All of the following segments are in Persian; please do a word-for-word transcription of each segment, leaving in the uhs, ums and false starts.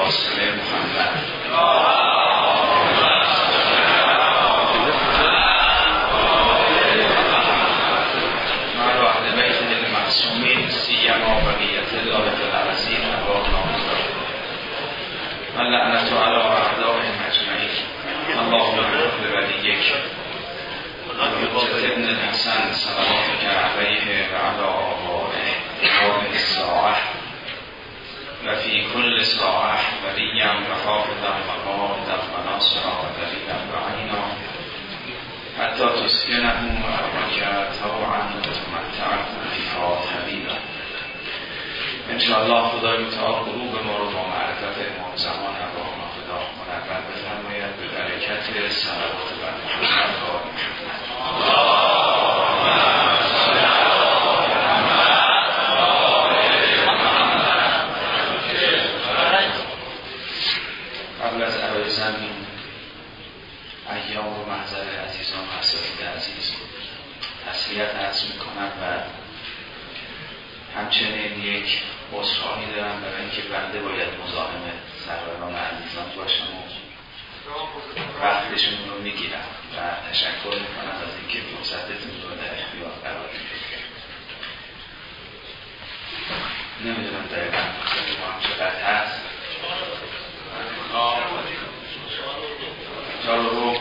قاسم محمد. ما اهل بیت المعصومین سیما بقیت الله العظیم و نامزد و لعنت علی اعدائهم اجمعین. اللهم اغفر لولیک ابن الحسن صلواتک علیه و علی آبائه قوم الساعه و فی کل ساعه ولیا و حافظا و قائدا و ناصرا و دلیلا و عینا حتی تسکنه و ارضک طوعا و تمتعه فیها طویلا. انشاءالله خدای متعال قلوب ما رو با معرفت امام زمان ارواحنا خدا منور بفرماید به برکت صلوات بر محمد و آل محمد. قبل از عرایز این ایام و محضر عزیزان و اساتید عزیز تسلیت عرض میکنم و همچنین یک عذرخواهی دارم برای اینکه بنده باید مزاحم سروران عزیزان باشم و وقتشون رو میگیرم و تشکر میکنم از اینکه فرصتتون رو در اختیار قرار میدید. نمیدونم دقیقا فرصت ما هم چقدر هست. چارو رو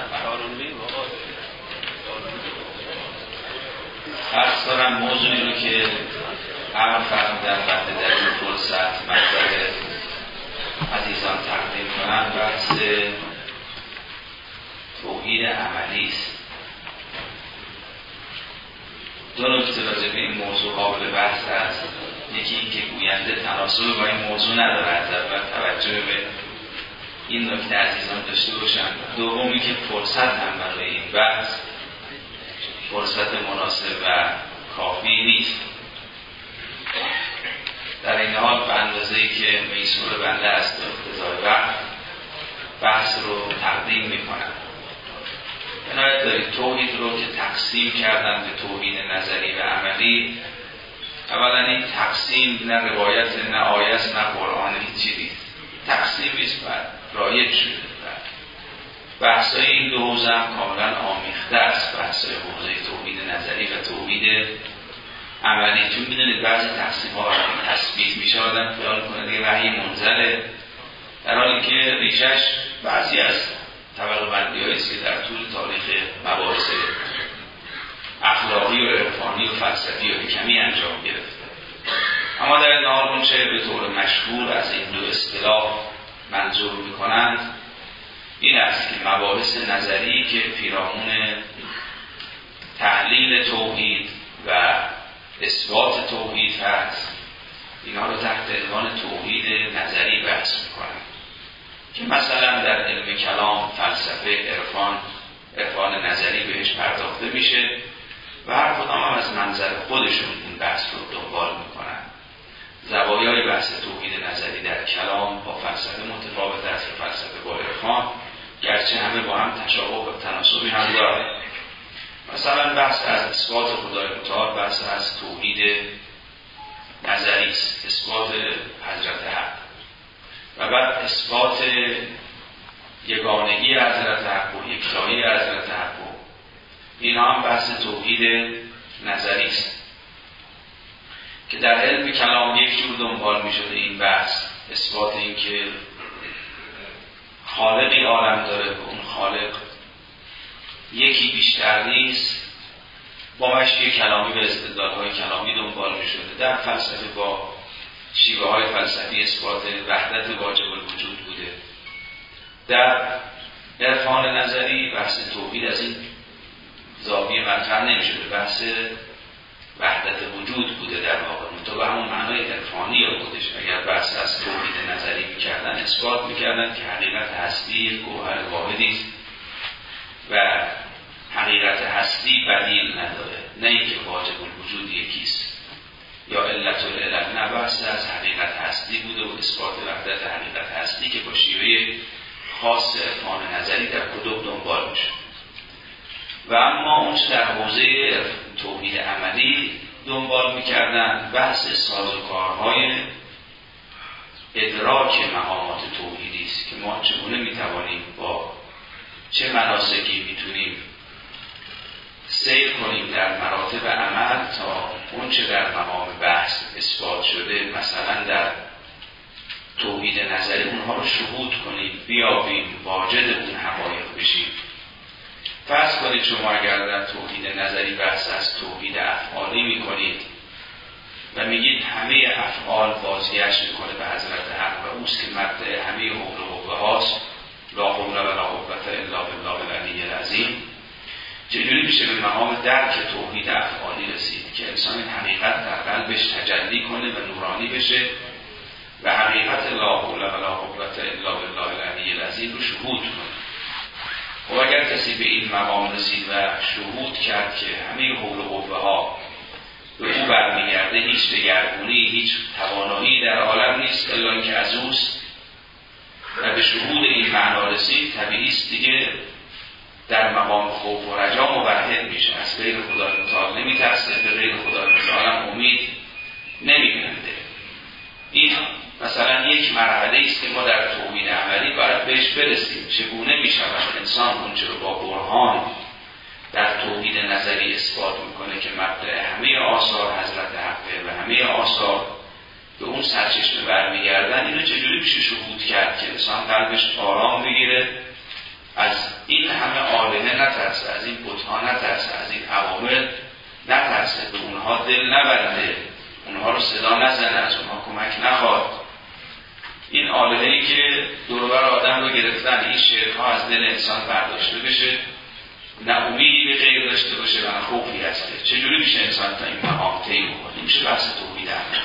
فرض دارم موضوعی رو که عمل فرمودن بعد در این فرصت مطلب عزیزان تقدیم کنم بحث توحید عملی است. دو نکته راجع به این موضوع قابل بحث است. یکی این که گوینده تناسب با این موضوع نداره، از اول توجه به این نکته عزیزان داشته باشن. دومی که فرصت هم برای این بحث فرصت مناسب و کافی نیست. در این حال به اندازه‌ای که میسور بنده است اقتضای وقت بحث رو تقدیم میکنم. عنایت دارید توحید رو که تقسیم کردن به توحید نظری و عملی. اولا این تقسیم نه روایت نه آیت نه قرآن هیچی نیست. تقسیمیست و رایج شده. بحثای این دو حوزه هم کاملا آمیخته است. بحثای حوزه توحید نظری و توحید عملی. چون میدونید بعضی تقسیم ها تثبیت میشه آدم خیال کنه دیگه وحی منزله، در حالی که ریشش بعضی از طبقه بندی هاییست که در طول تاریخ مباحث اخلاقی و عرفانی و فلسفی و حکمی انجام گرفته. اما در این حال اون چه به طور مشهور از این دو اصطلاح منظور میکنند این است که مباحث نظری که پیرامون تحلیل توحید و اثبات توحید هست، اینا رو تحت عنوان توحید نظری بحث میکنن که مثلا در علم کلام، فلسفه، عرفان، عرفان نظری بهش پرداخته میشه و هر کدام هم از منظر خودشون این بحث رو دنبال میکنن. زوایای بحث توحید نظری در کلام با فلسفه متفاوت است و فلسفه با عرفان، گرچه همه با هم تشابه و تناسبی هم داره. مثلا بحث از اثبات خدای متعال بحث از توحید نظری است، اثبات حضرت حق، و بعد اثبات یگانگی حضرت حق و یکتایی حضرت حق، این هم بحث توحید نظری است که در علم کلام یک جور دنبال می شده. این بحث اثبات این که خالقی عالم داره و اون خالق یکی بیشتر نیست، با مشی کلامی و استدلال‌های کلامی دنبال می شده. در فلسفه با شیوه های فلسفی اثبات وحدت واجب الوجود بوده. در عرفان نظری بحث توحید از این زاویه مطرح نمی شده، بحث وحدت وجود بوده در واقع، تو به همون معنای عرفانی یا بودش. اگر بحث از توحید نظری میکردن اثبات میکردن که حقیقت هستی گوهر واحدی است و حقیقت هستی بدیل نداره، نه اینکه واجب الوجود یکیست یا علت العلل. نه، بحث از حقیقت هستی بوده و اثبات وحدت حقیقت هستی که با شیوه خاص عرفان نظری در کتب دنبال میشه. و اما اون در حوزه توحید عملی دنبال میکردن بحث سازوکارهای ادراک مقامات توحیدی است که ما چگونه میتوانیم با چه مناسکی میتونیم سیر کنیم در مراتب عمل تا اون چه در مقام بحث اثبات شده مثلا در توحید نظری اونها رو شهود کنیم، بیابیم، واجد اون حقایق بشیم. فرض کنید شما اگر در توحید نظری بحث از توحید افعالی میکنید و میگید همه افعال بازگشت میکنه به حضرت حق و اوست که مبدأ همه حول و حقوه هاست، لا حول ولا قوة الا بالله العلی العظیم، چجوری میشه به مقام درک توحید افعالی رسید که انسان حقیقت در قلبش تجلی کنه و نورانی بشه و حقیقت لا حول ولا قوة الا بالله العلی العظیم رو شهود کنه. و اگر کسی به این مقام رسید و شهود کرد که همه حول و قوه ها به او برمیگرده، هیچ دگرگونی، هیچ توانایی در عالم نیست الا اینکه از اوست و به شهود این معنا رسید، طبیعی است دیگه در مقام خوف و رجا موحد میشه، از غیر خدا متعال نمیترسه، به غیر خدا متعال امید نمیبنده. این مثلا یک مرحله است که ما در توحید عملی باید بهش برسیم. چگونه میشود انسان اونچه رو با برهان در توحید نظری اثبات میکنه که مبدأ همه آثار حضرت حقه و همه آثار به اون سرچشمه برمیگردن، اینو چجوری میشه شهود کرد که انسان قلبش آرام بگیره، از این همه آلهه نترسه، از این بت‌ها نترسه، از این عوامل نترسه، به اونها دل نبنده، اونها رو صدا نزنه، از اونها کمک نخواد. این آلهه‌ای که دور و بر آدم رو گرفتن، این شرک‌ها از دل انسان برداشته بشه، نه امیدی به غیر داشته باشه و نه خوفی هسته. چجوری میشه انسان تا این مقام طی بکنه؟ میشه بحث توحید عمل.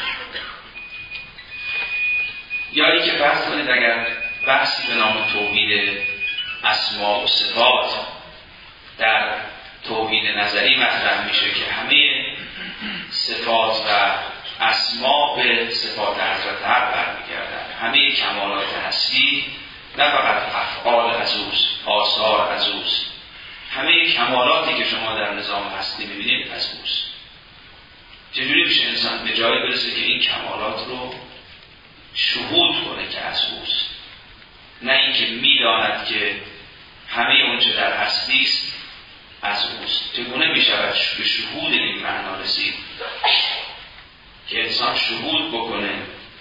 یا اینکه بحث کنید اگر بحثی به نام توحید اسماء و صفات در توحید نظری مطرح میشه که همه صفات و اسماء به صفات حضرت حق برمیگردن، همه کمالات هستی نه فقط افعال از اوست، آثار از اوست، همه کمالاتی که شما در نظام هستی میبینید از اوست. چجوری میشه انسان به جایی برسه که این کمالات رو شهود کنه که از اوست، نه اینکه میداند که همه اونچه در هستی است از اوست. چگونه میشود به شهود این معنا رسید که انسان شهود بکنه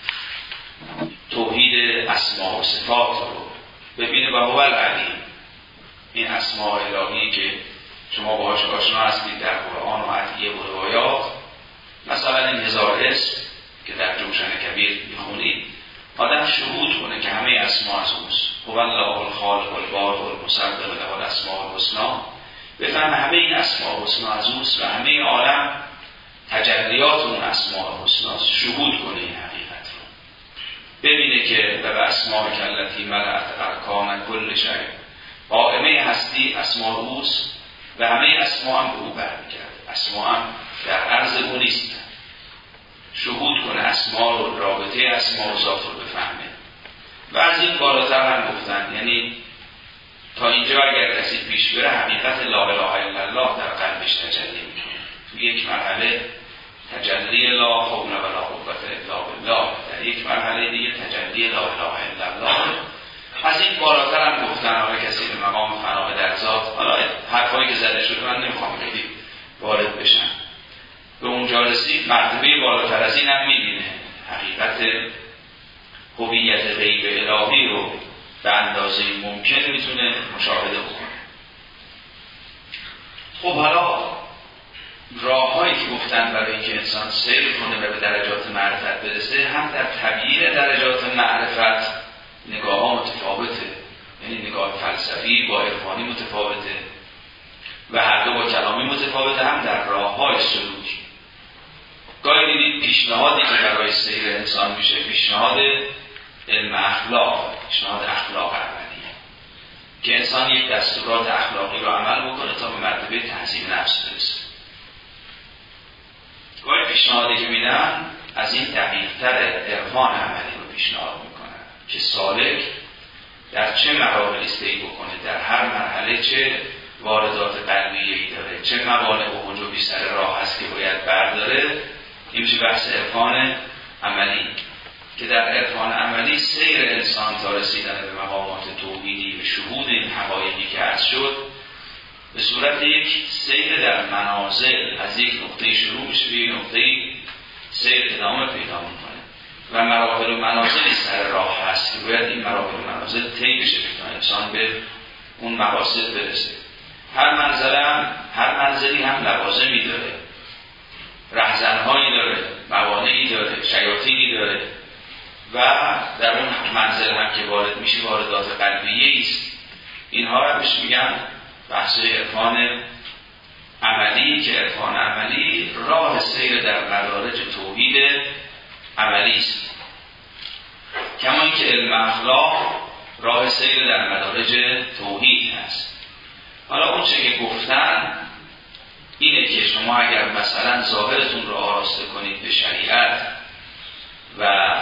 توحید اسماء و صفات رو ببینه و هو العلیم، این اسماء الهی که شما باهاش آشنا هستید در قرآن و ادعیه و روایات، مثلا این هزار اسم که در جوشن کبیر میخونید، آدم شهود کنه که همه اسماء از اوست، هو الله الخالق البارئ المصور له الاسماء الحسنا، بفهم همه این اسماء الحسنا از اوست و همه عالم تجلیات اون اسماء الحسنا، شهود کنه این حقیقت رو، ببینه که و به اسماء کلتی ملأت ارکان کل شیء، قائمه هستی اسماء اوست و همه اسماء هم به او برمیگرده، اسماء هم در عرض او نیست. شهود کنه اسماء رو، رابطه اسماء و ذات رو بفهمه. و از این بالاتر هم گفتن، یعنی تا اینجا اگر کسی پیش بره حقیقت لا اله الا الله در قلبش تجلی میکنه. تو یک مرحله تجلی لا حول ولا قوة الا بالله، در یک مرحله دیگه تجلی لا اله الا الله. از این بالاتر هم گفتن حالا کسی به مقام فنا در ذات، حالا حرفایی که زده شده من نمیخوام خیلی وارد بشم، به اونجا رسید مرتبه بالاتر از این هم میبینه، حقیقت هویت غیب الهی رو به اندازه ممکن میتونه مشاهده بکنه. خب حالا راههایی که گفتن برای اینکه انسان سیر کنه و به درجات معرفت برسه، هم در تغییر درجات معرفت نگاه ها متفاوته، یعنی نگاه فلسفی با عرفانی متفاوته و هر دو با کلامی متفاوته، هم در راه های سلوکی. گاهی دیدید پیشنهادی که برای سیر انسان میشه پیشنهاد علم اخلاق، پیشنهاد اخلاق عملیه که انسان یک دستورات اخلاقی رو عمل بکنه تا به مرتبه تنظیم نفس برسه. گاهی پیشنهادی که میدن از این دقیق‌تر عرفان عملی رو پیشنهاد میکنن که سالک در چه مراحلی سیر بکنه، در هر مرحله چه واردات قلبیه‌ای داره، چه موانع و حجوبی سر راه هست که باید برداره. این میشه بحث عرفان عملی که در عرفان عملی سیر انسان تا رسیدن به مقامات توحیدی و شهود این حقایقی که عرض شد به صورت یک سیر در منازل از یک نقطه شروع میشه به یک نقطه سیر ادامه پیدا میکنه و مراحل و منازلی سر راه هست که باید این مراحل و منازل طی بشه تا انسان به اون مقاصد برسه. هر منزل هم هر منزلی هم لوازمی داره، رهزنهایی داره، موانعی داره، شیاطینی داره و در اون منزل هم که وارد میشه واردات قلبیه است. اینها رو بهش میگن بحث عرفان عملی که عرفان عملی راه سیر در مدارج توحید عملی است، کما اینکه علم اخلاق راه سیر در مدارج توحید هست. حالا اون چه که گفتن اینه که شما اگر مثلا ظاهرتون رو آراسته کنید به شریعت و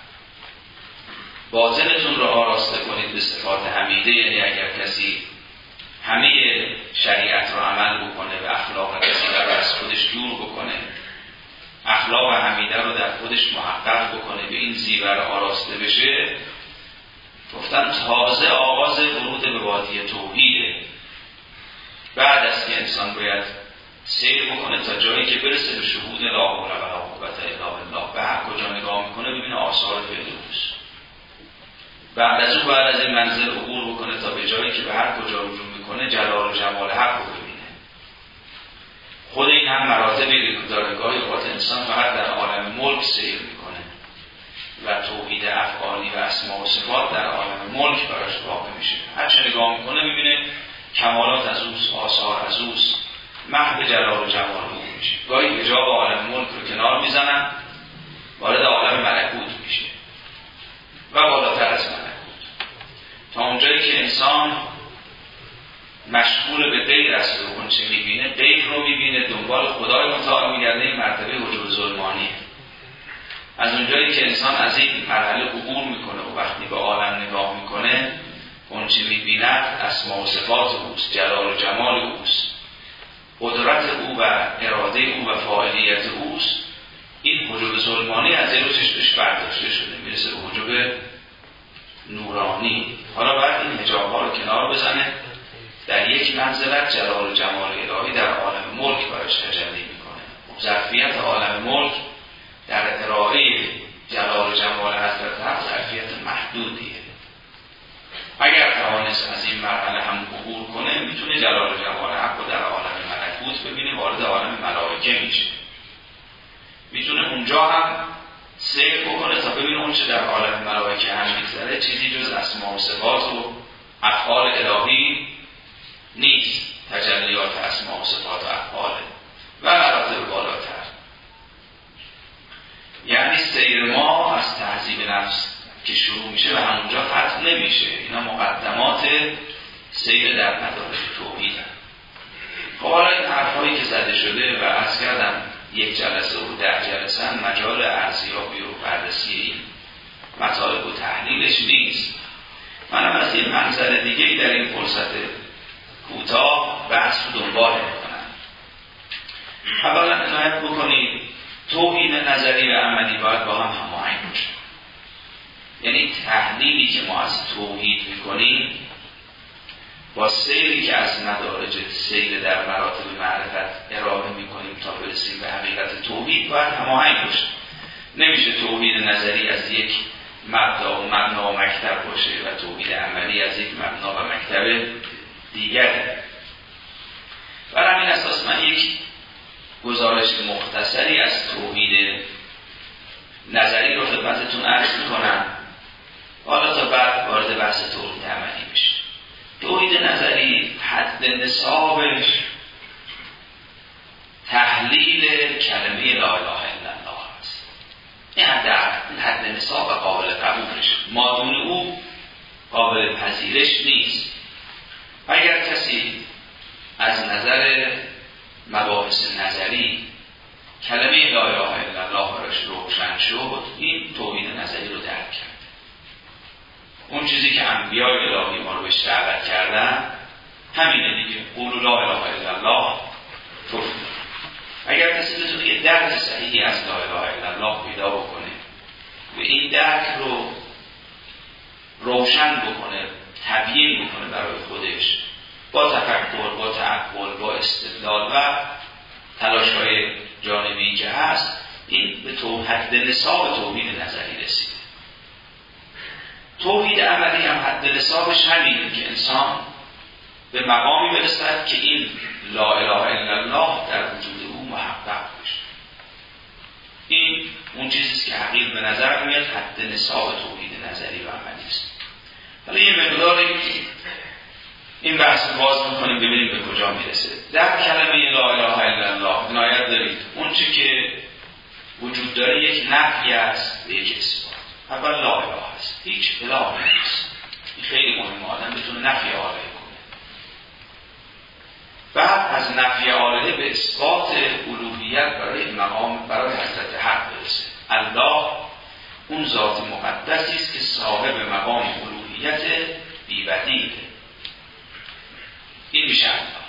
باطنتون رو آراسته کنید به صفات حمیده، یعنی اگر کسی همه شریعت رو عمل بکنه و اخلاق رسیده رو از خودش دور بکنه، اخلاق حمیده رو در خودش محقق بکنه، به این زیور آراسته بشه، گفتن تازه آغاز ورود به وادی توحیده. بعد از که انسان باید سیر بکنه تا جایی که برسه به شهود لا حول ولا قوة الا بالله و هر کجا نگاه میکنه ببینه آثار فردوس. بعد از اون بعد از این منزل عبور بکنه تا به جایی که به هر کجا رجوع میکنه جلال و جمال حق رو ببینه. خود این هم مراتبی داره. گاهی اوقات انسان فقط در عالم ملک سیر میکنه و توحید افعالی و اسما و صفات در عالم ملک براش واقع میشه. هر چه نگاه میکنه میبینه کمالات از اوست، آثار از اوست، محو جلال و جمال او میشه. گاهی حجاب عالم ملک رو کنار میزنن، وارد عالم ملکوت میشه و بالاتر از ملکوت، تا اونجایی که انسان مشغول به غیر است و اون چه میبینه غیر رو میبینه، دنبال خدای متعال میگرده. این مرتبه وجود ظلمانیه. از اونجایی که انسان از این مرحله عبور میکنه و وقتی به عالم نگاه میکنه اون چه میبیند اسما و صفات اوست، جلال و جمال اوست، قدرت او و اراده او و فاعلیت اوست. این حجب ظلمانی از این رو چشمش برداشته شده، میرسه به حجب نورانی. حالا باید این حجاب ها رو کنار بزنه، در یک منزلت جلال و جمال الهی در عالم ملک براش تجلی میکنه. ظرفیت عالم ملک در ارائه جلال و جمال حضرت حق ظرفیت محدودیه. اگر توانست از این مرحله هم عبور کنه میتونه جلال و جمال حق رو در عالم ملکوت ببینه، وارد عالم ملائکه میشه. میتونه اونجا هم سیر بکنه تا ببینه اون چه در عالم ملائکه هم میگذره چیزی جز اسما و صفات و افعال الهی نیست، تجلیات اسما و صفات و افعاله و مراتب بالاتر. یعنی سیر ما از تهذیب نفس که شروع میشه و همونجا ختم نمیشه. اینا مقدمات سیر در مدارج توحید هست. خب حالا این حرفایی که زده شده و عرض کردم یک جلسه و ده جلسه مجال ارزیابی و بررسی این مطالب و تحلیلش نیست. منم از این منظر دیگه در این فرصت کوتاه بحث رو دنبال میکنم. اولا عنایت بکنید توحید نظری و عملی باید با هم هماهنگ باشه. یعنی تحلیلی که ما از توحید میکنیم با سیری که از مدارج سیر در مراتب معرفت ارائه میکنیم تا برسیم به حقیقت توحید باید هماهنگ باشه. نمیشه توحید نظری از یک مبدا و مبنا و مکتب باشه و توحید عملی از یک مبنا و مکتب دیگره. بر همین اساس من یک گزارش مختصری از توحید نظری رو خدمتتون عرض میکنم، حالا تا بعد وارد بحث توحید عملی بشه. توحید نظری حد نصابش تحلیل کلمه لا اله الا الله است. این حد, حد نصاب قابل قبولش، مادون او قابل پذیرش نیست. اگر کسی از نظر مباحث نظری کلمه لا اله الا الله براش روشن شد، این توحید نظری رو درک کرد. اون چیزی که انبیاء الهی ما رو بهش دعوت کردن همینه دیگه، قولوا لا اله الا الله تفلحون. اگر کسی بتونه یه درک صحیحی از لا اله الا الله پیدا بکنه و این درک رو روشن بکنه، تبیین بکنه برای خودش با تفکر، با تعقل، با استدلال و تلاش‌های جانبی که هست، این به تو حد نصاب توحید نظری رسیده. توحید عملی هم حد نصابش همینه که انسان به مقامی برسد که این لا اله الا الله در وجود او محقق بشه. این اون چیزیست که حقیق به نظر میاد حد نصاب توحید نظری و عملی است. حالا یه مقداری این بحث باز میکنیم ببینیم به کجا میرسه. در کلمه لا اله الا الله عنایت دارید اون چی که وجود داره یک نفی است و یک اثبات. اول لا اله است، هیچ اله نیست. این خیلی مهمه آدم بتونه نفی آله کنه. بعد از نفی آله به اثبات الوهیت برای مقام برای حضرت حق برسه. الله اون ذات مقدسی است که صاحب مقام الوهیت بی‌بدیله. این میشه الله.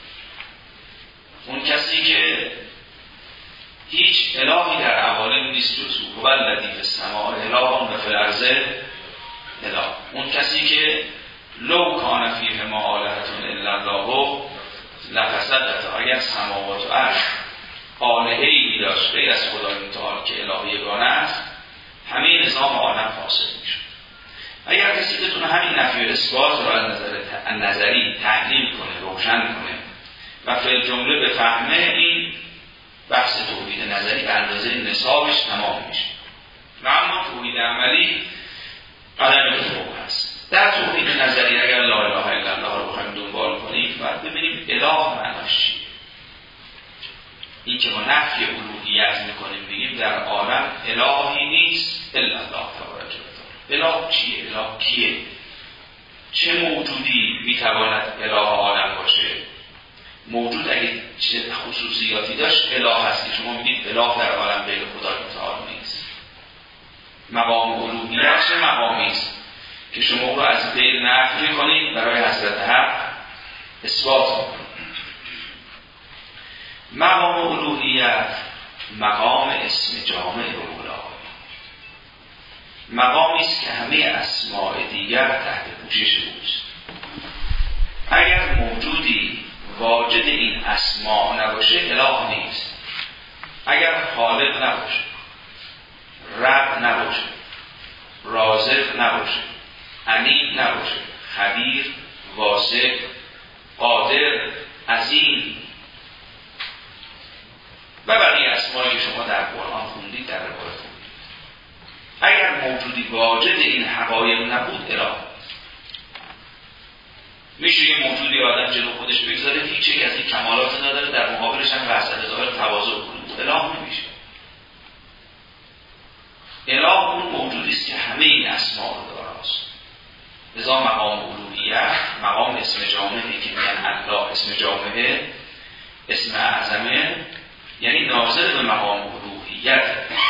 اون کسی که هیچ الهی در عوالم نیست جز او، والذی فی السماء اله و فی الارض اله. اون کسی که لو کان فیهما آلهة الا الله لفسدتا، اگر سماوات و ارض آلهه‌ای داشت غیر از خدای متعال که اله یگانه است، همه نظام عالم فاسد میشد. اگر کسی بتونه همین نفی و اثبات رو از نظر نظری تحلیل کنه، روشن کنه و فی جمله بفهمه، این بحث توحید نظری به اندازه نصابش تمام میشه. و اما توحید عملی قدم دوم هست. در توحید نظری اگر لا اله الا الله رو بخوایم دنبال کنیم باید ببینیم اله معناش چیه. این که ما نفی الوهیت میکنیم بگیم در عالم الهی نیست الا الله تبارک و تعالی. اله چیه؟ اله کیه؟ چه موجودی میتواند اله عالم باشه؟ موجود اگه چه خصوصیاتی داشت اله هست که شما میگید اله در عالم غیر خدای متعال نیست. مقام الوهیت چه مقامی است که شما رو از غیر نفی کنید برای حضرت حق اثبات کنید. مقام الوهیت مقام اسم جامع اولا، مقامی است که همه اسماء دیگر تحت پوشش اوست. اگر موجودی واجد این اسماء نباشه اله نیست. اگر خالق نباشه، رب نباشه، رازق نباشه، علیم نباشه، خبیر، واسع، قادر، عظیم و بقیه اسمایی که شما در قرآن خوندید، در روایت خوندید، اگر موجودی واجد این حقایق نبود اله. میشه یه موجودی آدم جلو خودش بگذاره هیچ یک از این کمالات نداره، در مقابلش هم وحدت ظاهر تواضع کنه، اله نمیشه. اله اون موجودی است که همه این اسما رو داراست. لذا مقام الوهیت مقام اسم جامعی که میگن الله اسم جامعه، اسم اعظمه، یعنی ناظر به مقام الوهیت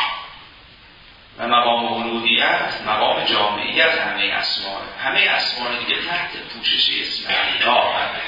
و مقام الوهیت مقام جامعیت همه اسما. همه اسما دیگه تحت پوشش اسم الله هست.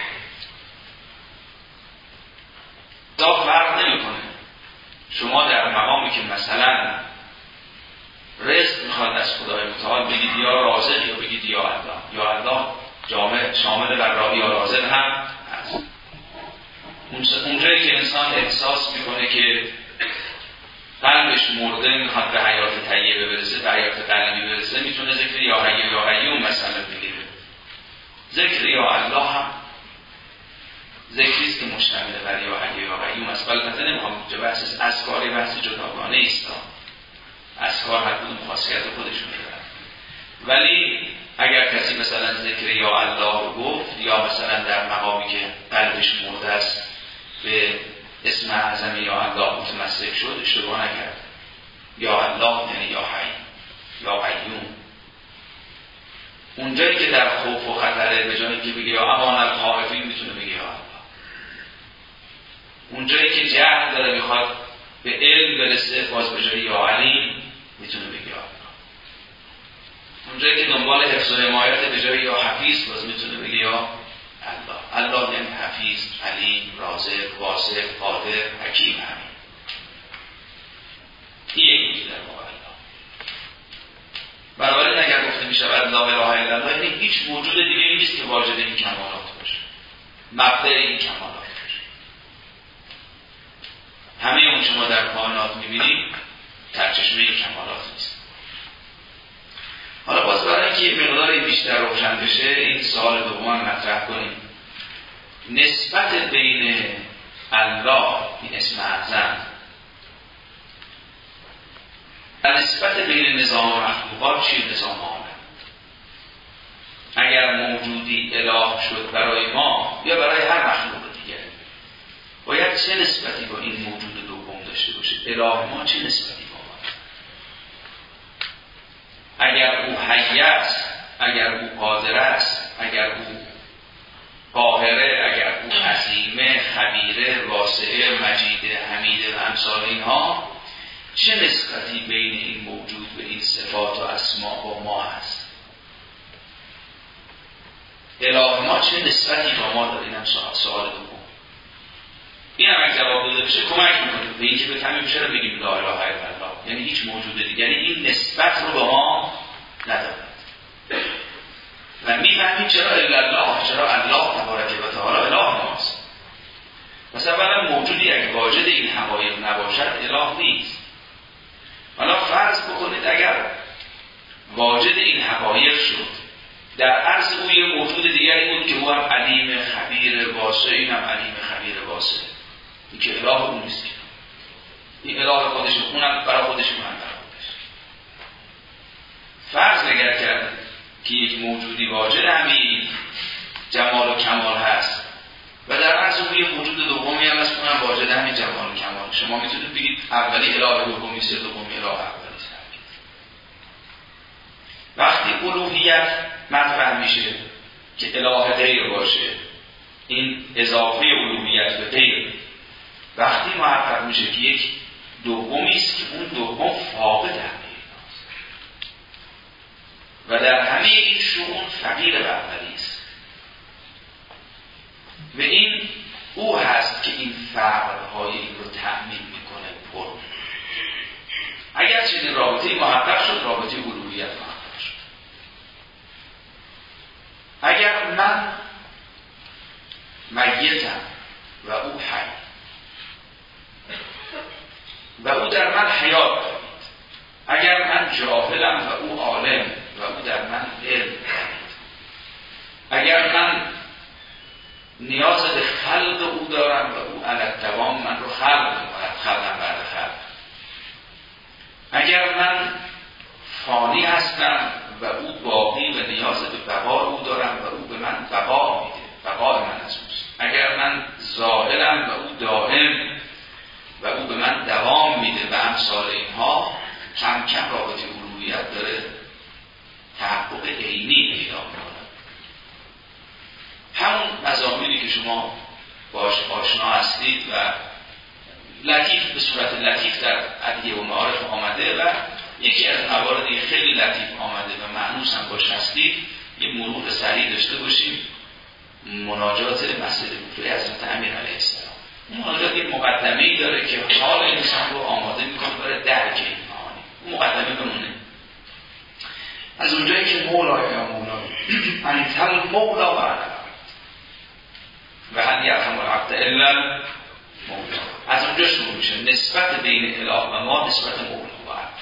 دا فرق نمیکنه شما در مقامی که مثلا رزق میخواد از خدای متعال بگید یا رازق یا بگید یا الله. یا الله جامع شامل بر را یا رازق هم هست. اونجایی که انسان احساس میکنه که قلبش مرده میخواد به حیات طیبه برسه، به حیات قلبی برسه، میتونه ذکر یا حی یا قیوم مثلا بگیره. ذکر یا الله هم ذکریست که مشتمل بر یا حی یا قیوم است. البته نمیخوام اینجا بحث اذکار بحث جداگانه است. اذکار هر کدوم خاصیت خودشون دارن. ولی اگر کسی مثلا ذکر یا الله رو گفت یا مثلا در مقامی که قلبش مرده است به اسم اعظم یا الله متمسک شد، اشتباه نکرد. یا الله یعنی یا حی یا قیوم. اونجایی که در خوف و خطره به جایی که بگه یا امان الخائفین میتونه بگه یا الله. اونجایی که جهل داره میخواد به علم برسه باز به جایی یا علیم میتونه بگه یا الله. اونجایی که دنبال حفظ و حمایت به جایی یا حفیظ باز میتونه بگه یا الله. الله یعنی حفیظ، علیم، رازق، واسع، قادر، حکیم. همین این یکی در مقابل الله. می شود لا اله الا الله، یعنی هیچ موجود دیگه نیست که واجد این کمالات باشه، مبدأ این کمالات باشه. همه اون شما در کائنات می‌بینید سرچشمه کمالات نیست. حالا باز برای اینکه یه مقدار بیشتر روشن بشه این سوال دوم مطرح کنیم. نسبت بین الله، این اسم اعظم، و نسبت بین نظام و مخلوقات چیه؟ نظام عالم. اگر موجودی اله شد برای ما یا برای هر مخلوق دیگر، باید چه نسبتی با این موجود دوم داشته باشه؟ اله ما چه نسبتی با ما؟ اگر او حی است، اگر او قادر است، اگر او قاهره، اگر او عظیمه، خبیره، واسعه، مجیده، حمیده و امثال اینها، چه نسبتی بین این موجود و این صفات و اسما با ما هست؟ اله ما چه نسبتی با ما داره؟ اینم سوال دوم. این هم اگه جواب داده بشه کمک میکنه به اینکه بفهمیم چرا بگیم لا اله الا الله، یعنی هیچ موجود دیگری این نسبت رو با ما ندارد. و میفهمیم چرا الا الله، چرا الله تبارک و تعالی اله ماست. مثلا اولا موجودی اگه واجد این حقایق نباشد اله نیست. حالا فرض بکنید اگر واجد این حقایق شد، در عرض او یه موجود دیگری بود که او هم علیم خبیر واسع، این هم علیم خبیر واسع، این که اله اون نیست، این اله خودش، اونم برای خودش، اونم برای خودش. فرض نگر کرد که یک موجودی واجد همین جمال و کمال هست و در عرض او یه موجود دومی هم هست، اونم واجد همین جمال و کمال. شما میتونید بگید اولی اله، دومی سه، دومی اله اولی. وقتی الوهیت مطرح میشه که اله غیر باشه، این اضافه الوهیت به غیر، وقتی محقق میشه که یک دومی است که اون دوم فاقد همه ایناست و در همه این شؤون فقیر به اولی است و این او هست که این فقرهای این رو تأمین میکنه، پر. اگر چنین رابطه محقق شد، رابطه الوهیت محقق. اگر من میتم و او حی و او در من حیات دارید، اگر من جاهلم و او عالم و او در من علم دارید، اگر من نیاز به خلق او دارم و او علی الدوام من رو خلق می‌کند، خلقم بعد خلق، اگر من فانی هستم و او باقی و نیاز به بقا او دارم و او به من بقا میده، بقا من از اوست، اگر من زائلم و او دائم و او به من دوام میده و امثال اینها، کم کم رابطه الوهیت داره تحقق عینی پیدا میکنه. همون مضامینی که شما باش آشنا هستید و لطیف به صورت لطیف در ادعیه و معارف آمده و یکی از مواردی خیلی لطیف آمده و معنوس هم باش هستید، یه مرور سریع داشته باشیم. مناجات مسجد کوفه حضرت امیر علیه السلام. مناجات یه مقدمه‌ای داره که حال انسان رو آماده میکنه برای درک این معانی. اون مقدمه بمونه از اونجایی که مولا یا مولا انتل مولا و علا و هل یرحم العبد الا مولا، از اونجا شروع میشه نسبت بین اله و ما، نسبت مولا و عبد.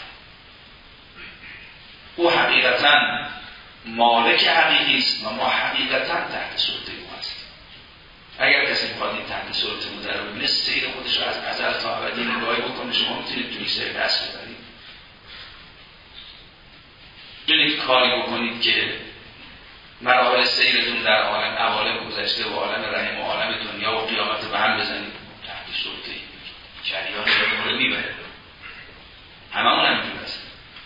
او حقیقتا مالک حقیقی است و ما حقیقتا تحت سلطه او هستیم. اگر کسی میخواد این تحت سلطه او در ببینه، سیر خودش رو از ازل تا ابدی نگاهی بکنه، شما میتونید توی سیر دست ببرید. میتونید کاری بکنید که مراحل سیرتون در عالم عوالم گذشته و عالم رحم و عالم دنیا و قیامت به هم بزنید، تحت سلطه ای جریان رو میبره. هممون همینجور هستیم.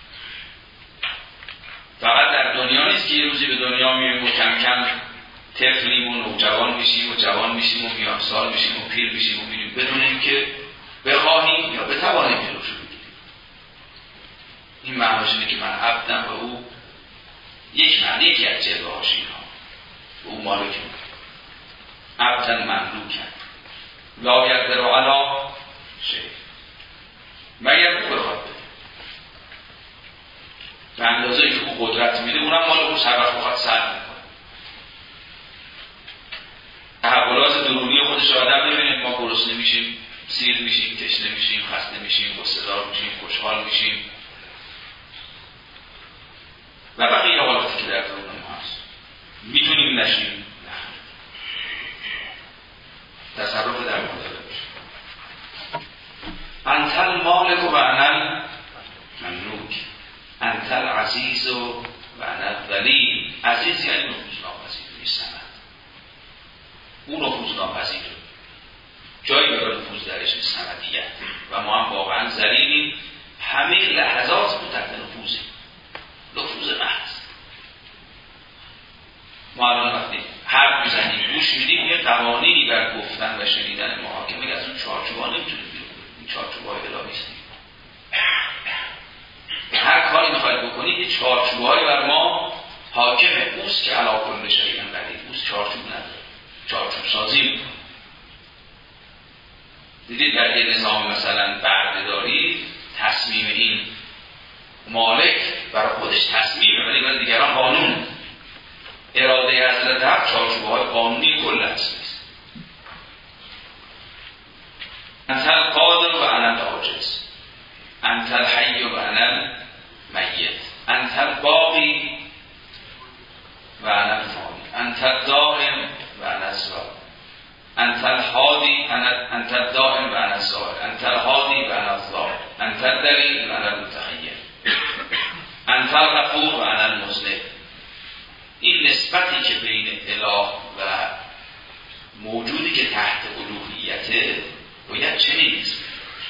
فقط در دنیا نیست که یه روزی به دنیا میایم و کم کم طفلیم و نوجوان میشیم و جوان میشیم و میانسال میشیم و پیر میشیم و میریم بدون اینکه بخواهیم یا بتوانیم جلوشو بگیریم. این معناش اینه که من عبدم و او یک معنی یکی از جلوه هاشین ها و او مالکم، عبدن مملوکن لا یقدر علی شیء، مگر او بخواد. به اندازه‌ای که او قدرت میده اونم مال او هر وقت بخواد سلب میکنه. تحولات درونی خودش آدم ببینید، ما گرسنه میشیم، سیر میشیم، تشنه میشیم، خسته میشیم، غصه‌دار میشیم، خوشحال میشیم و بقیه حالاتی که در درون ما هست. میتونیم نشیم، تصرف در مداره بشیم. انتل مالک و انل مملوک، انتل عزیز و انل ذلیل. عزیز یعنی نفوذ ناپذیر، نیست سند. اون نفوذ ناپذیر جایی برای نفوذ درش نیست، سندیت. و ما هم واقعا ذلیلیم، همه لحظات رو تحت نفوذیم، نفوذ محض. ما الان وقتی حرف میزنیم گوش میدیم، یه قوانینی بر گفتن و شنیدن محاکمه از اون چارچوبا نمیتونیم بیرون کنیم. این چارچوبای الهی است. هر کاری میخواید بکنید یه چارچوبایی بر ما حاکمه. اوست که علا کل شیء قدیر، اوست چارچوب نداره، چارچوب سازی میکنه. دیدید در یه نظام مثلا بردهداری تصمیم این مالک برای خودش تصمیمه ولی برای دیگران قانونه. اراده حضرت حق چارچوب‌های قانونی کل هست. انت القادر و انا العاجز، انت الحی و انا المیت، انت الباقی و انا الفانی، انت الدائم و انا الزائر، انت الهادی انت الدائم و انا الزائر، انت الهادی و انا الظاهر، انت الدلیل و انا المتخیر، انت الغفور و انا المذنب. این نسبتی که بین اله و موجودی که تحت الوهیته باید چنین نسبت.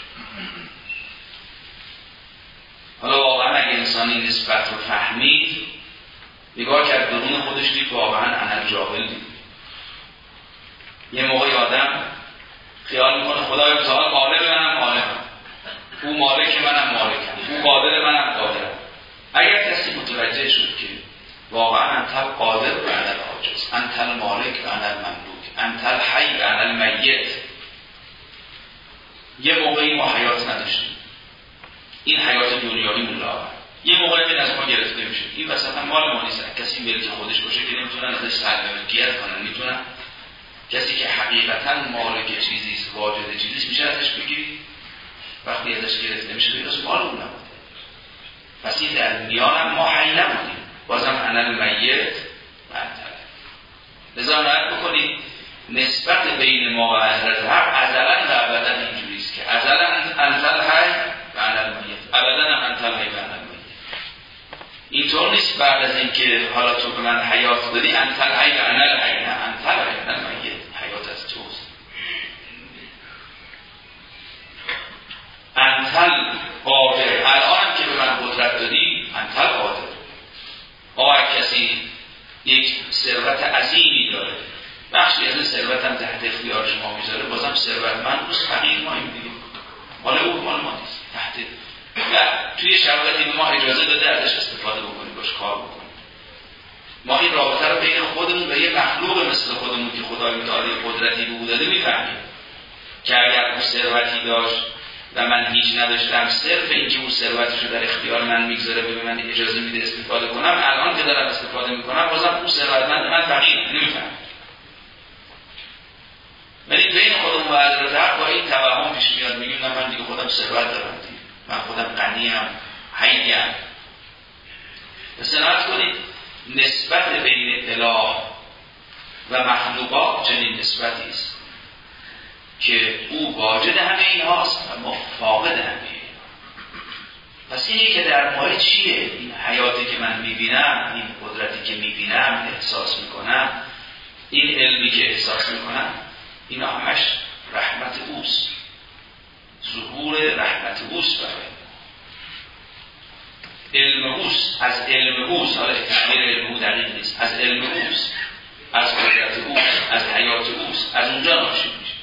حالا واقعا اگه انسان این نسبت رو فهمید، نگاه کرد درون خودش دید واقعا انا جاهل دید. یه موقعی آدم خیال میکنه خدای متعال مالک منم مالکم، او مالک منم مالکم، او قادر منم قادرم. اگر کسی متوجه شد که واقعا انت القادر و انا العاجز، انت المالک و انا المملوک، انت الحی و انا المیت. یه موقعی ما حیات نداشتیم، این حیات دنیایی مولا، یه موقعی این از ما گرفته میشه، این وسط هم مال ما نیست. کسی ملک خودش باشه که نمیتونن ازش سلب ملکیت کنن، میتونن کسی که حقیقتا مالک چیزیست، واجد چیزیست، میشه ازش بگیری، وقتی ازش گرفته میشه بگیری از مال اون نبوده. پس این در میان ما حی نبودیم، بازم انا المیت و انت. لذا نهایت بکنید نسبت بین ما و حضرت حق ازلا و ابدا اینجوریست که ازلا انت الحی و انا المیت، ابدا هم انت الحی و انا المیت. اینطور نیست بعد از اینکه حالا تو به من حیات دادی انت الحی و انا الحی، نه، انت الحی و انا المیت، حیات از توست. انت القادر، الان که به من قدرت دادی انت القادر. آقا کسی یک ثروت عظیمی داره، بخشی از ثروت هم تحت اختیار شما میذاره، بازم ثروتمند روز فقیر ما این دیگه مال او مال ما نیست، تحت و توی شرایطی به ما اجازه داده ازش استفاده بکنیم، باش کار بکنیم. ما این رابطه رو بین خودمون و یه مخلوق مثل خودمون که خدای متعال قدرتی به او داده میفهمیم که اگر اون ثروتی داشت و من هیچ نداشتم، صرف اینکه اون ثروتش رو در اختیار من میگذاره به من اجازه میده استفاده کنم، الان که دارم استفاده میکنم بازم اون ثروتمند من فقیر نمیفهم. ولی بین خودمون و حضرت حق با این توهم پیش میاد، میگیم نه من دیگه خودم ثروت دارم، من خودم غنیم، حیم. استناد کنید نسبت بین اله و مخلوقات چنین نسبتی است که او واجد همه این هاست و ما فاقد همه این. پس اینی که در ماه چیه؟ این حیاتی که من میبینم، این قدرتی که میبینم، احساس میکنم، این علمی که احساس میکنم، اینا همش رحمت اوست، ظهور رحمت اوست برای علم اوست، از علم اوست. حالا تعبیر علم او دقیق نیست، از علم اوست، از قدرت اوست، از حیات اوست، از اونجا ناشی میشه.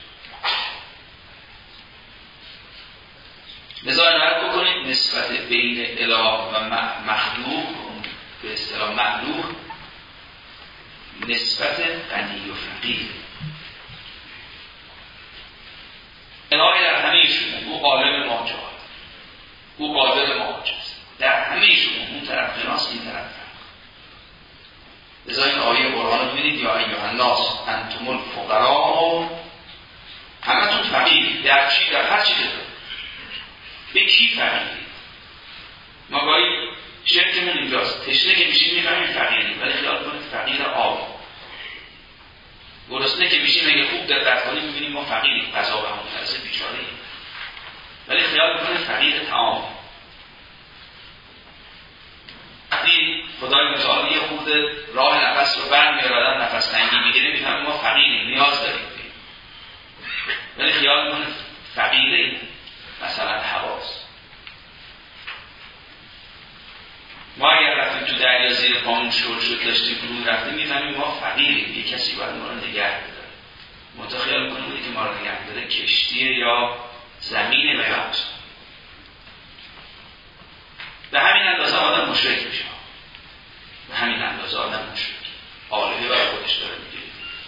لذا عنایت بکنید نسبت بین اله و مخلوق، به اصطلاح مخلوق، نسبت غنی و فقیر. الهی در همه شما، او قالب ما جا، او قادر ما جاست، در همه شما اون طرف قناس، این طرف فقر. لذا این آیه قرآن رو ببینید، یا ایها الناس انتم الفقراء، همتون فقیر. در چی؟ در هر چی که دارید. به کی فقیرید؟ ما گاهی شرکمون اینجاست، تشنه که میشیم میفهمیم فقیریم، ولی خیال کنید فقیر آب. گرسنه که میشیم اگه خوب دقت کنیم میبینیم ما فقیریم، غذا به همون نرسه بیچاره‌ایم، ولی خیال کنید فقیر طعام. وقتی خدای متعال یه خورده راه نفس رو برمی‌داره، آدم نفس تنگی میگیره، میفهمیم ما فقیریم، نیاز داریم، ولی خیال کنید فقیریم. مثلا حواس، ما اگر رفتیم تو دریا زیر پامون شور شد داشتیم فرود رفتیم، میفهمیم ما فقیریم، یه کسی باید ما رو نگه بداره. متخیل کنید که ما رو نگه بداره کشتیه یا زمینه و یا آسمان. به همین اندازه آدم مشرک میشه، به همین اندازه آدم مشرک آلهه برای خودش داره میگیره.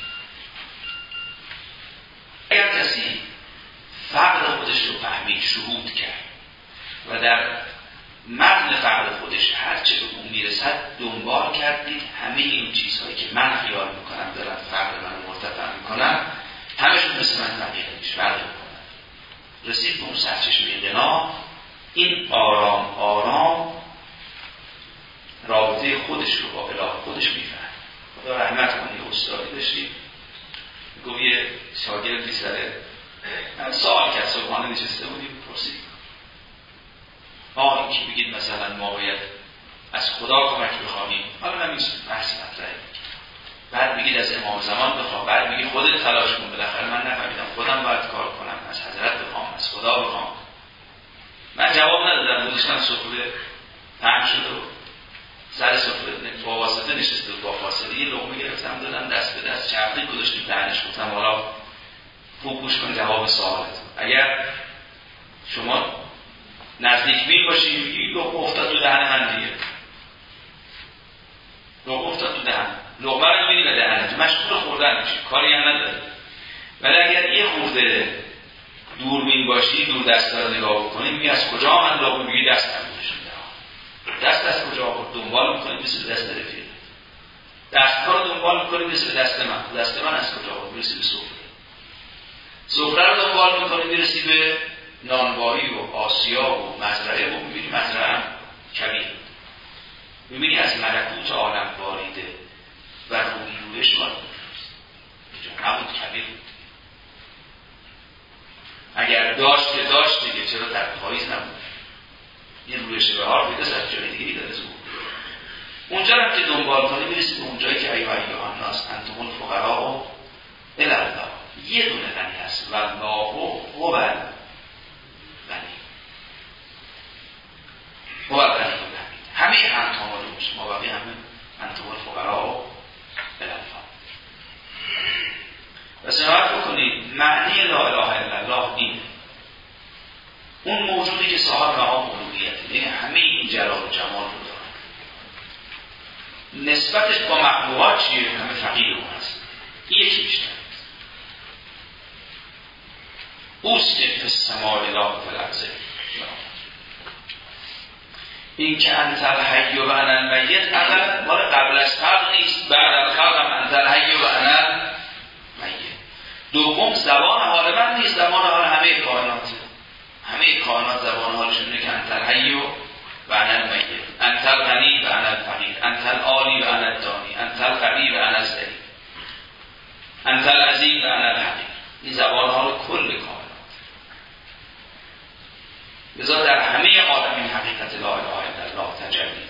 اگر کسی فقر خودش رو فهمید، شهود کرد و در متن فقر خودش هر چه به اون میرسد دنبال کردید، همه این چیزهایی که من خیال میکنم دارن فقر من مرتفع میکنن، همشون مثل من فقیر میشه، فرق میکنن. رسید به اون سرچشمه غنا، این آرام آرام رابطه خودش رو با اله خودش میفهمه. خدا رحمت کنه، یه استادی داشتیم، گفت یه شاگردی سره سوال کرد، صبحانه نشسته بودیم، پرسید آه این که بگید مثلا ما باید از خدا کمک بخواهیم، حالا همین بحث مطرحه، بعد بگید از امام زمان بخواه، بعد بگید خودت تلاش کن، بالاخره من نفهمیدم خودم باید کار کنم، از حضرت بخوام، از خدا بخوام. من جواب ندادم، گذاشتم سفره پهن شد و سر سفره با واسطه نشسته و با فاصله یه لقمه گرفتم دادم دست به دست، چرخی گذاشتیم دهنش، گفتم حالا خوب گوش کن جواب سوالت. اگر شما نزدیک بین باشی میگی لقمه افتاد تو دهن من دیگه، لقمه افتاد تو دهن، لقمه رو میبینی به دهنت، مشغول خوردن میشی، کاری هم نداری. ولی اگر یه خورده دوربین باشی، دور دستا رو نگاه بکنی، میگی از کجا من لقمه، میگی دستم گذاشتم دست از کجا آورد، دنبال میکنی مثل دست رفیق، دست‌ها رو دنبال میکنی مثل دست من، دست من از کجا آورد، میرسی به سفره، سفره رو دنبال میکنی میرسی به نانوایی و آسیا و مزرعه و میبینی مزرعه هم کبیر، میبینی از ملکوت عالم باریده و روی رویش مارد نبود، کبیر بود. اگر داشت که داشت دیگه، چرا در پاییز نبود، یه رویش بهار بیده از جای دیگه ای داره زود. اونجا هم که دنبال کنی میرسی به اونجایی که ایها ایها الناس انتم الفقراء الی الله، یه دونه غنی هست و الله هو الغنی، هو الغنی الحمید. همه انتم رو ما باقی همه انتم الفقراء الی الله. و سنوات بکنید معنی لا اله الا الله اینه، اون موجودی که صاحب مقام الوهیته، یعنی همه این جلال و جمال رو داره، نسبتش با مخلوقات چیه؟ همه فقیر اون هست. این یکی بیشتر اوست که فی السماء اله فی الارض، این که انت الحی و انا المیت اول مال قبل از خلق نیست، بعد از خلق هم انت الحی و انا المیت. دوم زبان حال من نیست، زبان حال همه کائناته، همه کائنات زبان حالشون اینه که انت الحی و انا المیت، انت الغنی و انا الفقیر، انت العالی و انا الدانی، انت القوی و انا الضعیف، انت العظیم و انا الحقیر. این زبان حال کل کائنات. لذا در همه عالم این حقیقت لا اله الا الله تجلی،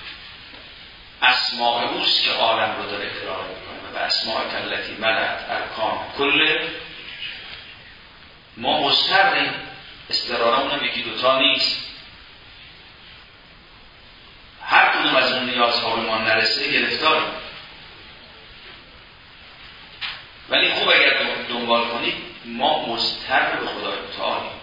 اسماء اوست که عالم رو داره ارائه میکنه و به اسماء التي ملأت ارکان کله. ما مستقیم استقرارمون هم یکی دوتا نیست، هر کدوم از اون نیازها به ما نرسه گرفتاریم، ولی خوب اگر دنبال کنید ما مستقر به خدای متعالیم.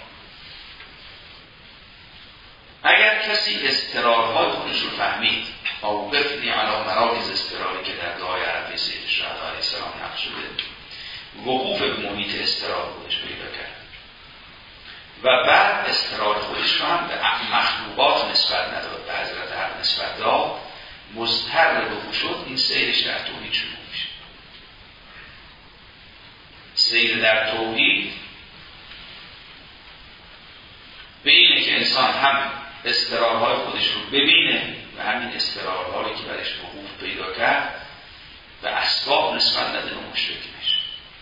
اگر کسی استقرارهای خودش رو فهمید، او بفنی علی مراکز استقراری که در دعای عربی سید الشهدا علیه السلام نقش شده، وقوف به محیط استقرار خودش پیدا کرد، و بعد استقرار خودش رو هم به مخلوقات نسبت نداد، به حضرت حق نسبت داد، مضطر به شد. این سیرش در توحید شروع میشه. سیر در توحید به اینه که انسان هم استقرارهای خودش رو ببینه و همین استقرارهایی که برش وقوف پیدا کرد و اسباب نسبت نده و مشرک نشه.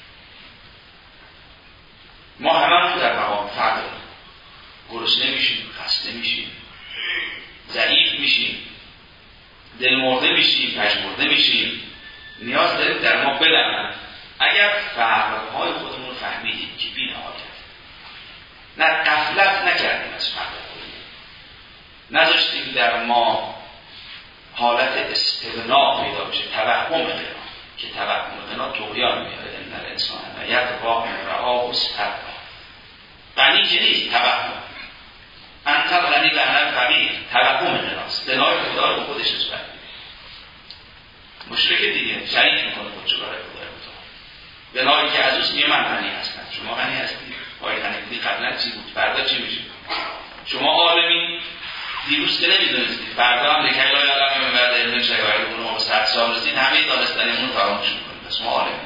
ما همه در مقام فقر گرسنه میشیم، خسته میشیم، ضعیف میشیم، دلمرده میشیم، پژمرده میشیم، نیاز داریم در ما بدن. اگر فقرهای خودمون فهمیدیم که بی نهایت، نه غفلت نکردیم از فقر خودمون، نذاشتیم در ما حالت استغنا پیدا بشه، توهم غنا، که توهم غنا طغیان میاره. ان الانسان یطغی ان رآه استغنا. غنی که نیست، توهم. انت غنی و انا فقیر، توهم غناست. غنای خدا رو به خودش نسبت میده. مشرک دیگه شریک میکنه خودشو برای خدا. غنایی که از اوست میگه من غنی هستم. شما غنی هستید؟ آقای غنی بودی قبلا چی بود؟ فردا چی میشه؟ شما عالمی دیروز که نمیدونستید، فردا هم لکه لا یعلم من بعد علم شیء اون ما صد سال رسید همه دانستنمون فراموش میکنید. پس ما عالمی.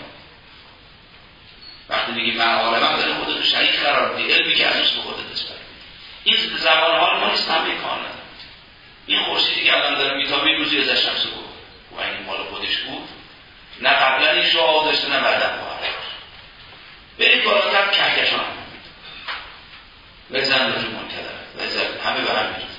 وقتی میگی من عالمم داره خودت رو شریک قرار میدی، علمی که از اوست به خودت نسبت میدی. این زبان حال ما نیست، همه کار نداره. این خورشیدی که الان داره میتابه روزی از شمس بود و این مال خودش بود، نه قبلا این شعاع داشته نه بعدا خواهد برید بالاتر کهکشان بزن رجوع منتظر بزن همه به هم میرید.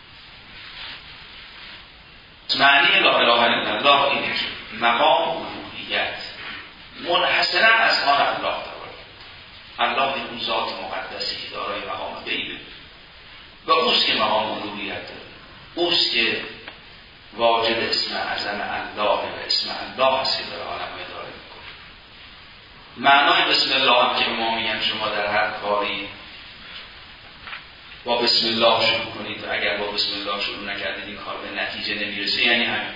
معنی لا اله الا الله اینه شد مقام الوهیت منحصرا از آن الله داره. الله اون ذات مقدسی که دارای مقام غیبه و اوست که مقام الوهیت داره، اوست که واجد اسم اعظم الله و اسم الله هست که در عالم اداره میکنه. معنای بسم الله هم که ما میگن شما در هر کاری با بسم الله شروع کنید و اگر با بسم الله شروع نکردید این کار به نتیجه نمیرسه، یعنی همین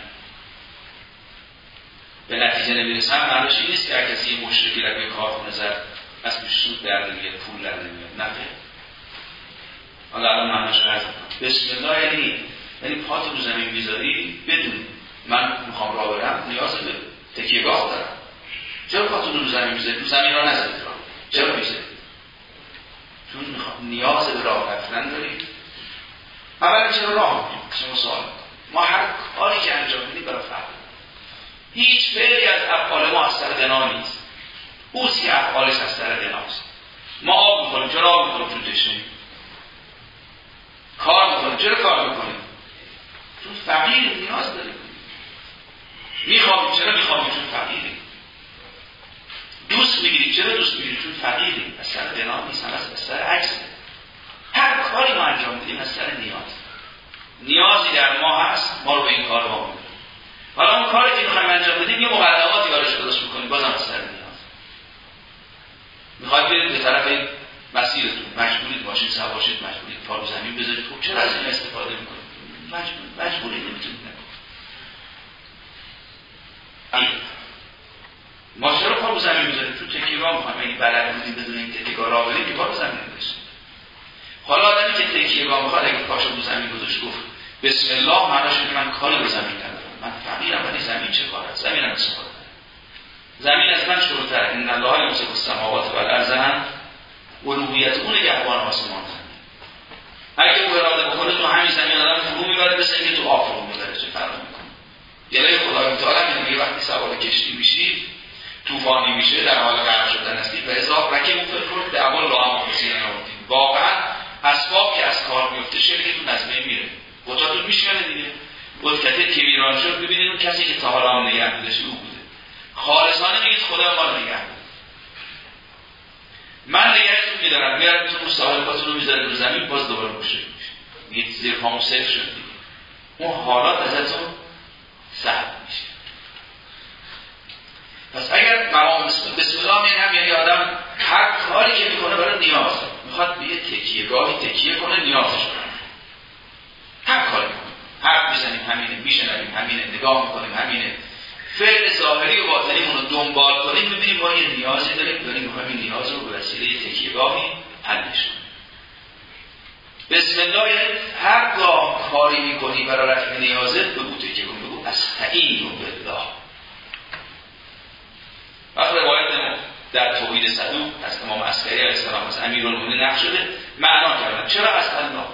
به نتیجه نمیرسه. هم معنیش این نیست که هر کسی یه مشرکی را به کارخونه زد از توش سود در نمیاد، پول در نمیاد، نه خیر. حالا الان معنیش عرض کنم. بسم الله یعنی یعنی پات رو زمین بیزاری بدون من میخوام راه برم نیاز به تکیهگاه دارم. چرا پات رو زمین بیزاری؟ تو زمین راه نزدید راه. چرا میزدید؟ چون نیاز به راه رفتن دارید. اولا چرا راه میکنیم؟ شما سوال ما هر کاری که انجام میدیم برای فرد، هیچ فعلی از افعال ما از سر غنا نیست. اوست که افعالش از سر غناست. ما آب میکنیم، چرا آب میکنیم؟ چون تشنه‌ایم. کار میکنیم، چرا کار میکنیم؟ چون فقیر نیاز داریم. میخوابیم، چرا میخوابیم؟ چون فقیریم. دوست میگیریم، چرا دوست میگیریم؟ چون فقیریم. از سر غنا نیست، هم از سر عجزه. هر کاری ما انجام میدیم از سر نیاز. نیازی در ما هست، ما رو به این کار وام می‌کنه. حالا اون کاری که میخوایم انجام بدیم یه مقدماتی براش درست میکنیم، بازم از سر نیاز. میخواید برید به طرف این مسیرتون، مجبورید ماشین سوار شید، مجبورید پا رو زمین بذارید. خب چرا از این استفاده میکنید؟ مجبور مجبوری نمیتونید نکنید. ما چرا پا رو زمین بذاریم؟ چون تکیه‌گاه میخوایم. اگه بلد بودیم بدون این تکیه‌گاه راه بریم که پا رو زمین نمی‌ذاریم. حالا آدمی که تکیه‌گاه میخواد اگه پاشو رو زمین گذاشت گفت بسم الله، معناش اینه من کاری به زمین ندارم، من فقیرم، ولی زمین چه کار است؟ زمین هم استفاده کنه. زمین از من شروع‌تر. ان الله یمسک السماوات والارض هم الوهیت اون نگهبان آسمان زمین. اگه او اراده بکنه تو همین زمین آدم فرو میبره، مثل اینکه تو آب فرو میبره. چه فرقی میکنه؟ جلوی خدای تعالی میگه وقتی سوار کشتی میشی، طوفانی میشه، در حال غرق شدن هستی و اذا رکبوا فی الفلک دعوا الله مخلصین له الدین. واقعا اسباب که از کار میفته شرکتون از بین میره. بوتاتون میشکنه دیگه. بوتکته که ویران شد، ببینید اون کسی که تا حالا هم نگه می‌داشت او بوده. خالصانه میگید خدا ما رو نگه می‌داره. من نگهتون می‌دارم، میارمتون رو ساحل رو میذارید رو زمین، باز دوباره مشرک میشه. میگید زیر پامون صفر شد دیگه. اون حالات ازتون سهل میشه. پس اگر مقام بسم الله میگن هم، یعنی آدم هر کاری که میکنه برای نیاز میخواد به یه تکیه‌گاهی تکیه کنه، نیازش رو هر کاری میکنه. حرف میزنیم همینه، میشنویم همینه، نگاه میکنیم همینه، فعل ظاهری و باطنیمون رو دنبال کنیم، میبینیم ما یه نیازی داریم، داریم همین نیاز رو به وسیله تکیه‌گاهی حلش کنیم. بسم الله یعنی هر گاه کاری میکنی برای رفع نیازت بگو تکیه کن، بگو استعین بالله. وقت روایت در توحید صدوق از امام عسکری علیه السلام از امیرالمومنین نقل شده معنا کردن چرا از الله.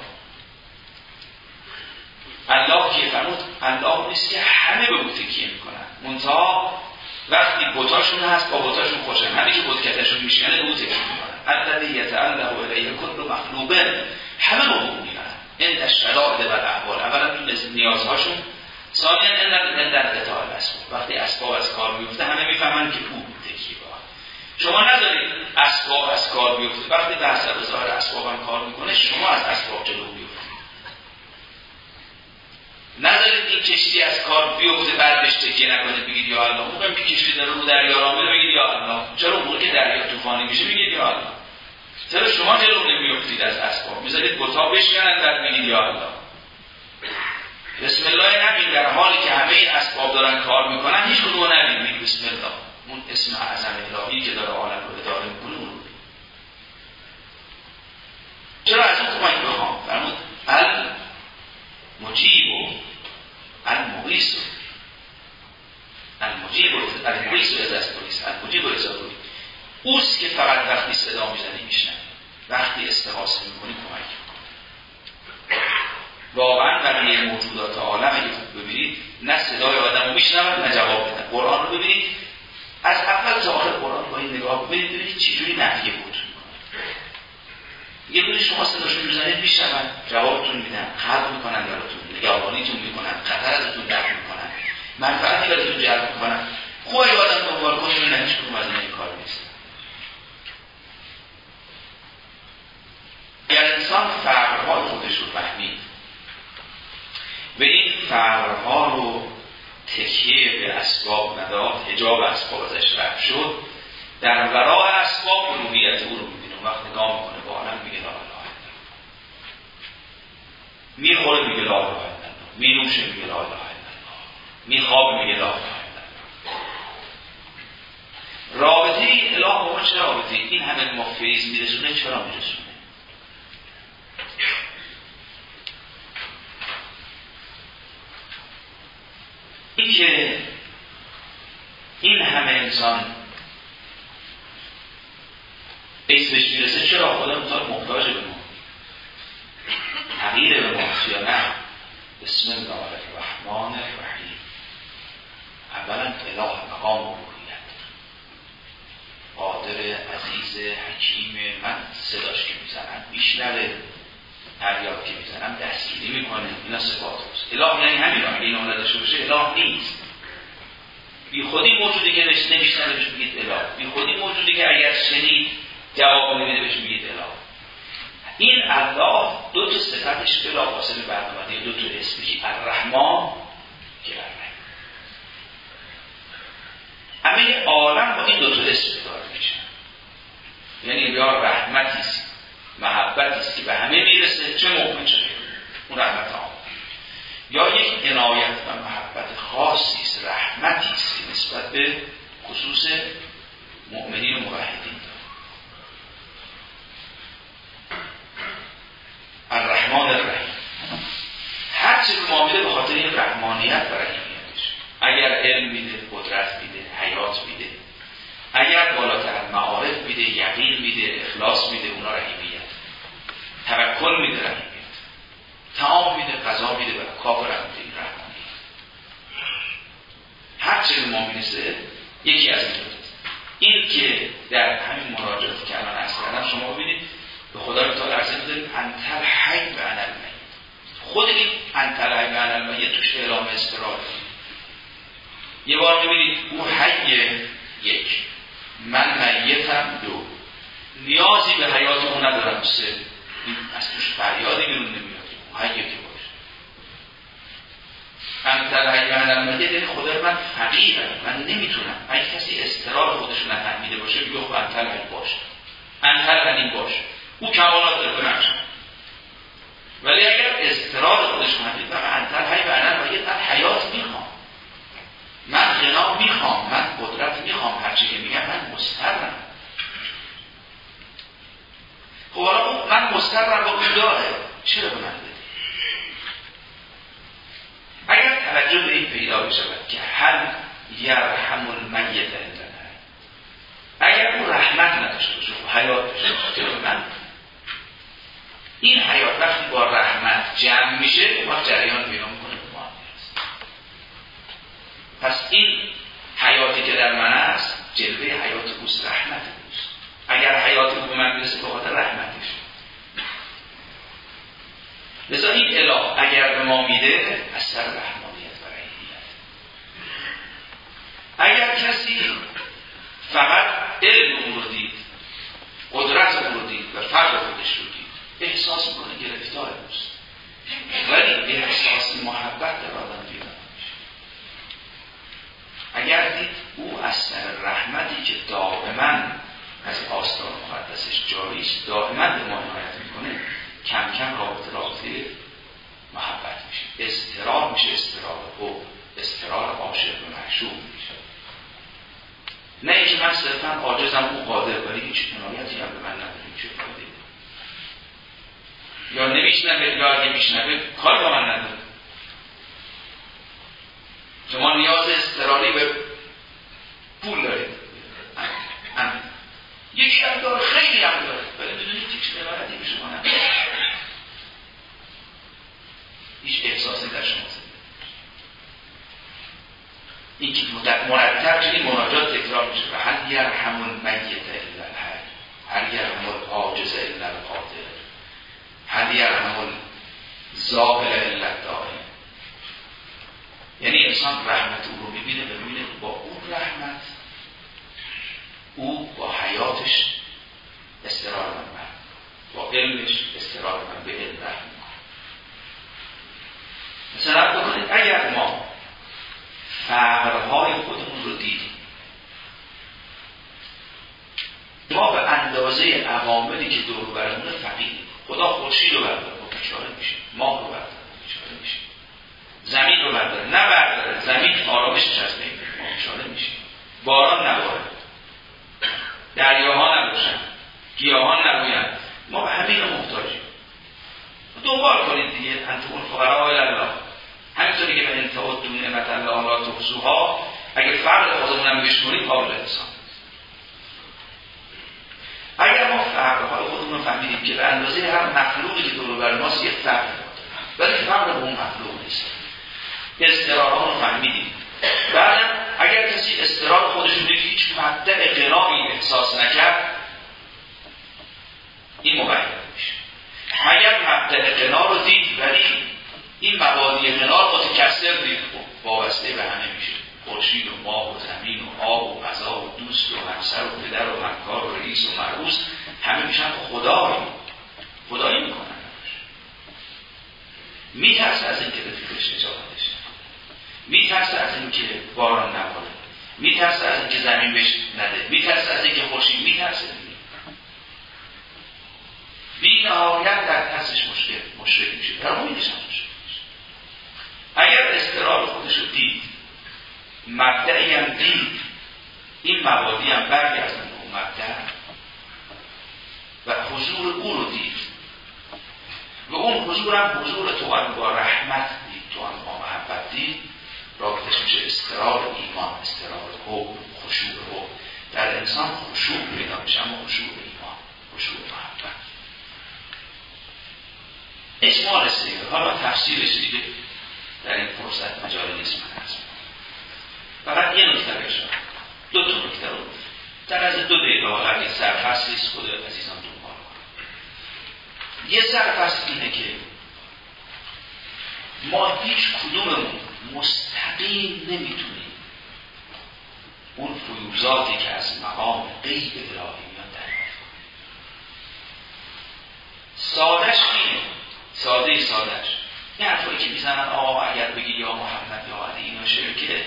الله که فرمود الله نیست که همه به او تکیه میکنن، منتها وقتی بتاشون هست با بتاشون خوشن، همه که بتکتشون میشکنه به او تکیه میکنن. الذی یتعلق الیه کل مخلوق، همه به او میکنن این الشدائد و الاحوال. اولا این نیازهاشون، ثانیا این در قطاع الاسباب، وقتی اسباب از کار میفته همه میفهمن که او تکیه با. شما ندارید اسباب از کار بیفته، وقتی به حسب ظاهر اسباب هم کار میکنه شما از اسباب جلو بیفتید. ندارید این کشتی از کار بیفته بعد بهش تکیه نکنید بگید یا الله. موقع بی کشتی داره رو دریا راه میره بگید یا الله. چرا موقعی که دریا طوفانی میشه میگید یا الله؟ چرا شما جلو نمیافتید از اسباب؟ میذارید بتا بشکنن بعد میگید یا الله. بسم الله همین در حالی که همه این اسباب دارن کار میکنن هیچ کدوم نمیگید بسم الله. اون اسم اعظم الهی که داره عالم رو اداره میکنه اون رو. چرا از اون کمک بخوام؟ فرمود المجیب و المغیث المجیب و المغیث و ازاستوریس المجیب و ازاستوریس اوست که فقط وقتی صدا میزنی میشنن، وقتی استغاثه میکنی کمک میکنه. واقعا بقیه موجودات عالم اگه خوب ببینید نه صدای آدم رو میشنون نه جواب بدن. قرآن رو ببینید از اول تا آخر قرآن با این نگاه ببینید ببینید چجوری نفی بود میکنه. یه بودی شما صداشون میزنید میشنون، جوابتون میدن، خلق میکنن براتون، نگهبانیتون میکنن، خطر ازتون دفع میکنن، منفعتی براتون جلب میکنن. خوبه آدم دنبال کنه ببینن هیچ کدوم از این کار نیست. اگر انسان فقرهای خودش رو فهمید و این فقرها رو تکیه به اسباب نداد، حجاب اسباب ازش رفت شد، در ورای اسباب الوهیت او رو میبینه. وقت نگاه میکنه با عالم میگه لا اله الا الله، میخوره میگه لا اله الا الله، مینوشه میگه لا اله الا الله، میخوابه میگه لا اله الا الله. رابطه این اله با ما چه رابطه؟ این همه ما فیض میرسونه چرا میرسونه؟ این که این همه انسان بیس بهش میرسه چرا؟ خدا مطال محتاج به ما، تغییر به ما یا نه؟ بسم الله الرحمن الرحیم. اولا اله مقام الوهیت، قادر عزیز حکیم. من صداش که میزنم میشنوه، فریاد که میزنم دستگیری میکنه. اینا صفات هست. اله یعنی همین رو اگه اینا نداشته باشه اله نیست. بی خودی موجودی که نمیشنوه بهش میگید اله، بی خودی موجودی که اگر شنید جواب نمیده بهش میگید اله. این الله دو تا صفتش بلا فاصله برنامه، دو تا اسمی، الرحمن که الرحیم. همه عالم با این دو تا اسم داره میشن. یعنی یا رحمتی است، محبتی است که به همه میرسه، چه موقع چه اون رحمت عام، یا یک عنایت و محبت خاصی است، رحمتی است که نسبت به خصوص مؤمنین و موحدین داره. الرحمن الرحیم. هر چه به ما میده به خاطر این رحمانیت و رحیمیتش. اگر علم میده، قدرت میده، حیات میده، اگر بالاتر معارف میده، یقین میده، اخلاص میده، اونا رحیمیت. توکل میده، رحیمیت. طعام میده، غذا میده، برای کافر هم میده، این رحمانیت. هر چه به ما میرسه یکی از این دوست. این که در همین مراجعات که الان عرض کردم شما ببینید به خدا تعالی عرض می‌کنید انتل حی و انا المیت. خود این انتل حی و انا المیت توش اعلام استقرار. یه بار ببینید او حی یک، من میتم دو، نیازی به حیات اون ندارم سه. این از توش فریادی بیرون نمیاد. حی که باشه انتل حی و انا المیت، یعنی خدا من فقیرم، من نمیتونم. اگه کسی استقرار خودش رو نفهمیده باشه بگه خب انتل حی باشه، انتل غنی باشه، او کمالات داره نمیشه. ولی اگر استقرار خودش فهمید و انتل حی و انا المیت، من حیات میخوام، من غنا میخوام، من قدرت میخوام، هرچی که میگم من مستقرم. خب حالا من مستقرم با اون داره، چرا به من بدی؟ اگر توجه به این پیدا بشود که هل یرحم المیت عندنا، اگر اون رحمت نداشته باشه و حیات داشته باشه چرا به من؟ این حیات وقتی با رحمت جمع میشه ما جریان پیدا میکنه به ما میرسه. پس این حیاتی که در من است جلوه حیات اوست، رحمت اوست. اگر حیات او به من میرسه به خاطر رحمتش. لذا این اله اگر به ما میده از سر رحمانیت و رحیمیت. اگر کسی فقط علم او رو دید، قدرت او رو دید و فرق خودش رو دید، احساس میکنه گرفتار اوست، ولی احساس محبت در آدم پیدا نمیشه. اگر دید او از سر رحمتی که دائما از آستان مقدسش جاری است دائما به ما عنایت میکنه، کم کم رابطه رابطه محبت میشه، استقرار میشه، استقرار حب، استقرار عاشق و معشوق میشه. نه اینکه من صرفا عاجزم او قادر، ولی هیچ عنایتی هم به من نداره، چه قادر یا نمیشنوه یا اگه میشنوه کار با من نداره. شما نیاز اضطراری به پول دارید، همین یکی هم داره، خیلی هم داره، ولی بدونید هیچ عنایتی به شما نداره، هیچ احساسی در شما زنده. این که مرتب چنین مناجات تکرار میشه و هل یرحم المیت الا الحی، هل یرحم العاجز الا القادر، هل یرحم الزائل الا الدائم. یعنی انسان رحمت او رو میبینه و میبینه با اون رحمت او با حیاتش استقرار من، با علمش استقرار من به علم رحم. مثلا بکنید اگر ما فقرهای خودمون رو دیدیم، ما به اندازه عواملی که دور برمونه فقیریم. خدا خورشید رو برداره ما بیچاره میشیم، ماه رو برداره بیچاره میشیم، زمین رو برداره نه برداره زمین آرامشش از بین میره ما بیچاره میشیم، باران نباره، دریاها نباشن، گیاهان نبویند، ما به همین رو محتاجیم. دنبال کنید دیگه، انتم الفقراء الی الله. همینطوری که به انتهاد دون نعمت الله لا تحصوها، اگر فرق خودمون هم بشمریم قابل حساب. اگر ما فرق‌های خودمون رو فهمیدیم که به اندازه هر مخلوقی که دور و بر ماست یک فرق داره، ولی فرق به اون مخلوق نیست. استقرارها رو فهمیدیم. بعدم اگر کسی استقرار خودش رو دید هیچ مبدأ غنایی احساس نکرد، این مبین میشه. اگر مبدأ غنا رو دید ولی این مبادی غنا رو متکثر دید، وابسته به همه میشه، خورشید و ماه و زمین و آب و غذا و دوست و همسر و پدر و همکار و رئیس و مرؤوس، همه میشن خدایی خدایی میکنن. میترسه از اینکه رفیقش اجابتش میترسه از اینکه باران نباره، میترسه از اینکه زمین بهش نده، میترسه از اینکه خورشید، میترسه بی نهایت در ترسش مشکل مشرک میشه، در امیدش هم مشرک میشه. اگر استقرار خودش رو دید، مبدعی هم دید، این مبادی هم برگردن به اون مبدع و حضور او رو دید و اون حضور هم حضور تو هم با رحمت دید، تو هم با محبت دید، رابطش میشه استقرار ایمان، استقرار حب، خشوع حب. در انسان خشوع پیدا میشه، اما خشوع ایمان، خشوع محبت. اجمال سیده، حالا تفسیرش دیگه در این فرصت مجال نیست من هست. فقط یه نکته بشم، دو تا نکته رو در از دو دقیقه حالا یه سرفصلی است، خود عزیزان دنبال کنم. یه سرفصل اینه که ما هیچ کدوممون مستقیم نمیتونیم اون فیوزاتی که از مقام غیب الهی میاد دریافت کنیم. سادش اینه، ساده سادش این حرفایی که میزنن آقا اگر بگی یا محمد یا علی اینا شرکه،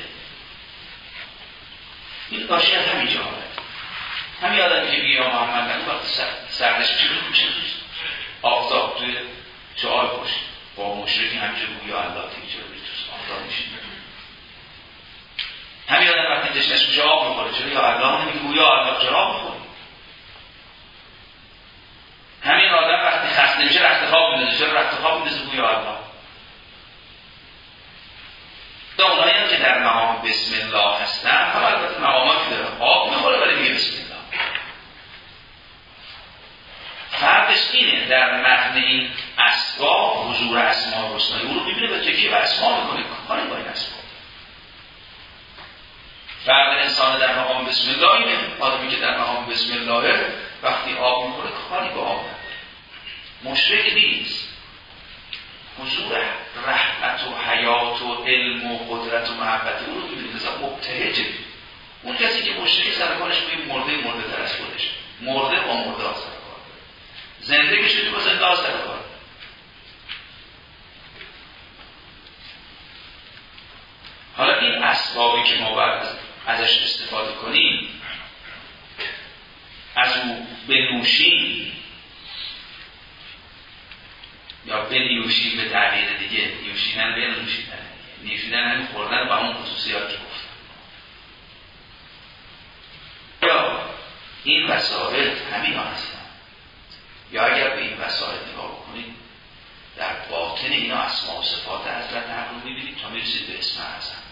این داشته از همین جا آمد. همین آدمی که بگی یا محمد نگو وقتی سردش چی رو میشه آفتاب توی شعال باشید با مشرکی همینجا بگو یا الله تیجا روی توست آفتاب میشید. همین آدم وقتی دشنش میشه آب میخوره چرا یا الله نمیگه بگو یا الله چرا میخوری. همین آدم وقتی خسته میشه رخت خواب میده چرا رخت در مقام بسم الله هستن، هم البته مقامات که داره آب میخوره ولی میگه بسم الله. فرقش اینه در متن این اسباب حضور اسماء الحسنا، او رو میبینه به تکیه به اسماء میکنه، کاری با این اسباب. فرق انسان در مقام بسم الله اینه، آدمی که در مقام بسم الله وقتی آب میخوره کاری با آب نداره، مشرک نیست. حضور رحمت و حیات و علم و قدرت و محبت او رو میبینه، مثلا مبتهجه. اون کسی که مشرک سرکارش میگه مرده مرده تر از خودش، مرده با مرده ها سرکار، زنده شدی با زنده ها سرکار. حالا این اسبابی که ما باید ازش استفاده کنیم، از او بنوشیم یا بنیوشیم، به تعبیر دیگه نیوشیدن به نوشیدن، نیوشیدن همین خوردن با اون خصوصیات که گفتم. یا این وسائل همین ها هستن، یا اگر به این وسائل نگاه بکنید در باطن اینا اسماء و صفات حضرت حق رو میبینید تا میرسید به اسم اعظم.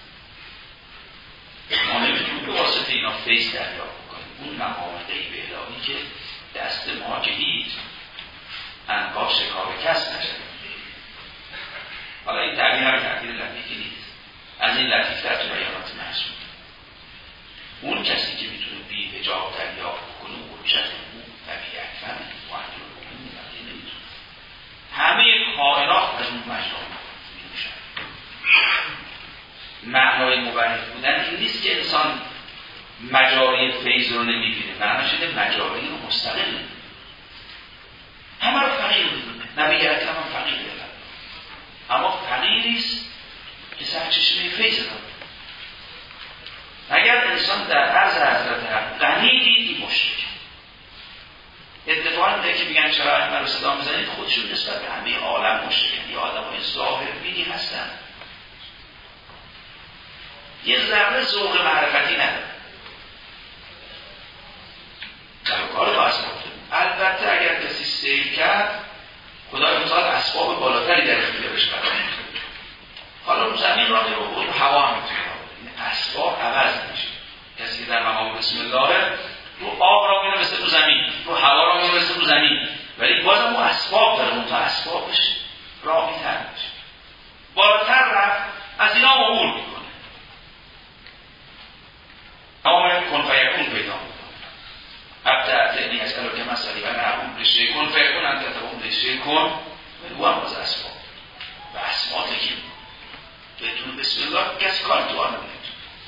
ما نمیتونیم به واسطه اینا فیض دریافت بکنیم، اون مقام غیب الهی که دست ما که هیچ انقاف شکار کس نشد. حالا این تعبیر هم تعبیر لطیفی نیست، از این لطیفتر تو بیانات محسوب. اون کسی که میتونه بی حجاب دریافت بکنه اون شد اون طبیعت فهمید محجور بکنه نمیتونه. همه کائنات از اون مجرا میشن. معنای مبرد بودن این نیست که انسان مجاری فیض رو نمیبینه، معنی شده مجاری رو مستقل. همه رو فقیر میدونه، نبی اکرم هم فقیر بیدن، اما فقیریست که سرچشمه فیض داره. اگر انسان در عرض حضرت حق غنی دید این مشرک. اتفاقا میده که میگن چرا احمد رو صدا میزنید، خودشون نسبت به همه عالم مشرکن، یا آدم های ظاهر بینی هستن، یه ذره ذوق معرفتی نداره، در کار با اسباب. البته اگر کسی سیر کرد خدای متعال اسباب بالاتری در اختیارش قرار میده. حالا رو زمین را میره و رو هوا هم میتونه، این اسباب عوض میشه. کسی که در مقام بسم الله رو آب را میره مثل رو زمین، رو هوا را میره مثل رو زمین، ولی بازم اون اسباب داره، اون تا اسبابش راهی تر میشه، بالاتر رفت، از اینا هم عبور میکنه، تمام کن فیکون پیدا میکنه. ابتعت اینی از الو که مسئلی و نعبون رشته کن فیکون انتتبون رشته کن، او هم باز اسباب و اسبابه که بهتون بسم الله کسی کار تو آنه میتون.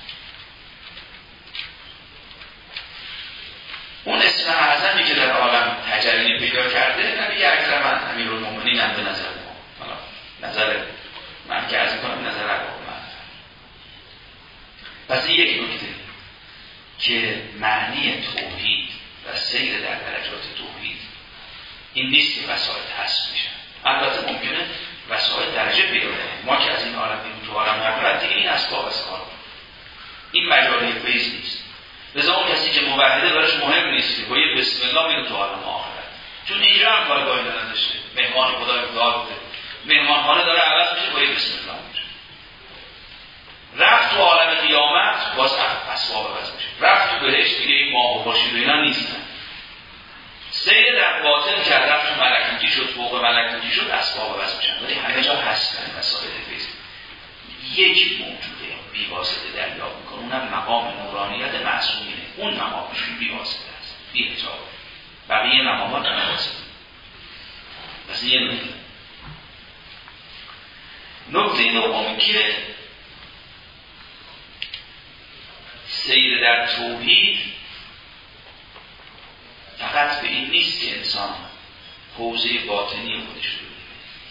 اون اسم اعظمی که در عالم تجلی پیدا کرده نبی اکرم امیرالمومنین هم به نظر ما، حالا نظر من که عرض کنم نظر عباد من. پس این یک نکته که معنی توحید و سیر در درجات توحید این نیست که وسائل حذف میشن. البته ممکنه وسائل درجه پیدا کنه، ما که از این عالم بیرون تو عالم آخرت دیگه این اسباب از کار، این مجاری فیض نیست. لذا اون کسی که موحده براش مهم نیست که با یه بسم الله میره تو عالم آخرت، چون اینجا هم کار با این نداشته، مهمان خدای خدا بوده، مهمانخانه داره عوض میشه، با یه بسم الله میره. رفت تو عالم قیامت باز اسباب عوض میشه، رفت تو بهشت دیگه این ماه و خورشید و اینا نیستن. سیر در باطن که رفت تو ملکوتی شد، فوق ملکوتی شد، اسباب عوض میشن، ولی همه جا هستن مسائل فیض. یک موجوده بی واسطه دریافت میکنه، اونم مقام نورانیت معصومینه، اون مقامشون بی واسطه است، بی حجاب. بقیه مقامات هم واسطه. پس یه نکته. نکته دوم که سیر در توحید فقط به این نیست که انسان حوزه باطنی خودش رو بگیره.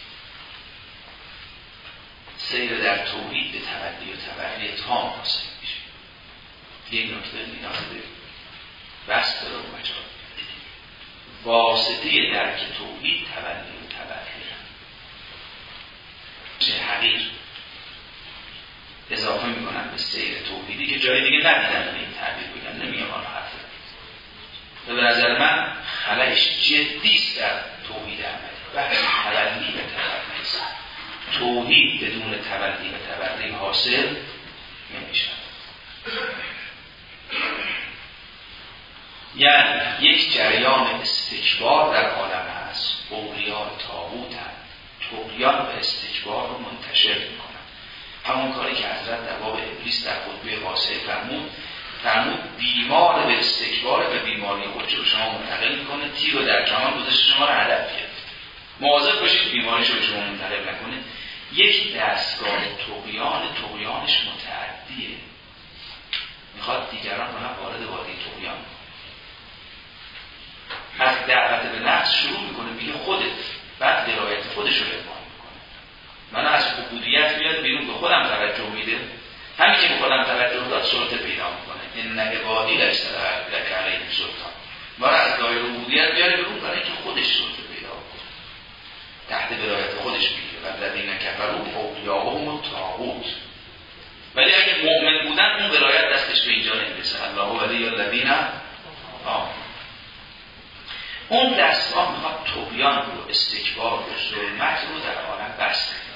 سیر در توحید به تبدی و تبری تام حاصل میشه. یک نکته نیاز به بست داره و مجال. واسطه درک توحید تبدی و تبری چه حقیر اضافه میکنن به سیر توحیدی که جای دیگه ندیدن به این تعبیر بگن، نمیگم آن حرف. به نظر من خلایش جدیست در توحید عملی، بحث تبلی و تبری نیست. توحید بدون تبلی و تبری حاصل نمیشن. یعنی یک جریان استکبار در عالم هست، اولیاء طاغوت هم طغیان و استکبار رو منتشر میکنن. همون کاری که حضرت در باب ابلیس در خطبه واسعه فرمود فرمود بیمار به استکبار و بیماری خودش رو شما منتقل میکنه، تیر رو در کمان گذاشت شما رو هدف گرفت. مواظب باشید بیماریش رو شما منتقل نکنه. یک دستگاه طغیان، طغیانش متعدیه، میخواد دیگران رو هم وارد وادی طغیان کنه. از دعوت به نفس شروع میکنه، میگه خودت، بعد درایت خودش رو اعمال میکنه. من از عبودیت میاد بیرون، به خودم توجه میده، همین که به خودم توجه داد سلطه پیدا میکنه. ان عبادی لیس لک علیهم سلطان. ما را از دایره عبودیت بیاره بیرون برای اینکه خودش سلطه پیدا کنه، تحت ولایت خودش بگیره. والذین کفروا اولیاءهم الطاغوت. ولی اگه مؤمن بودن اون ولایت دستش به اینجا نمیرسه. الله ولی الذین آمنوا. اون دستگاه میخواد طغیان رو، استکبار رو، ظلمت رو در عالم بس کنه.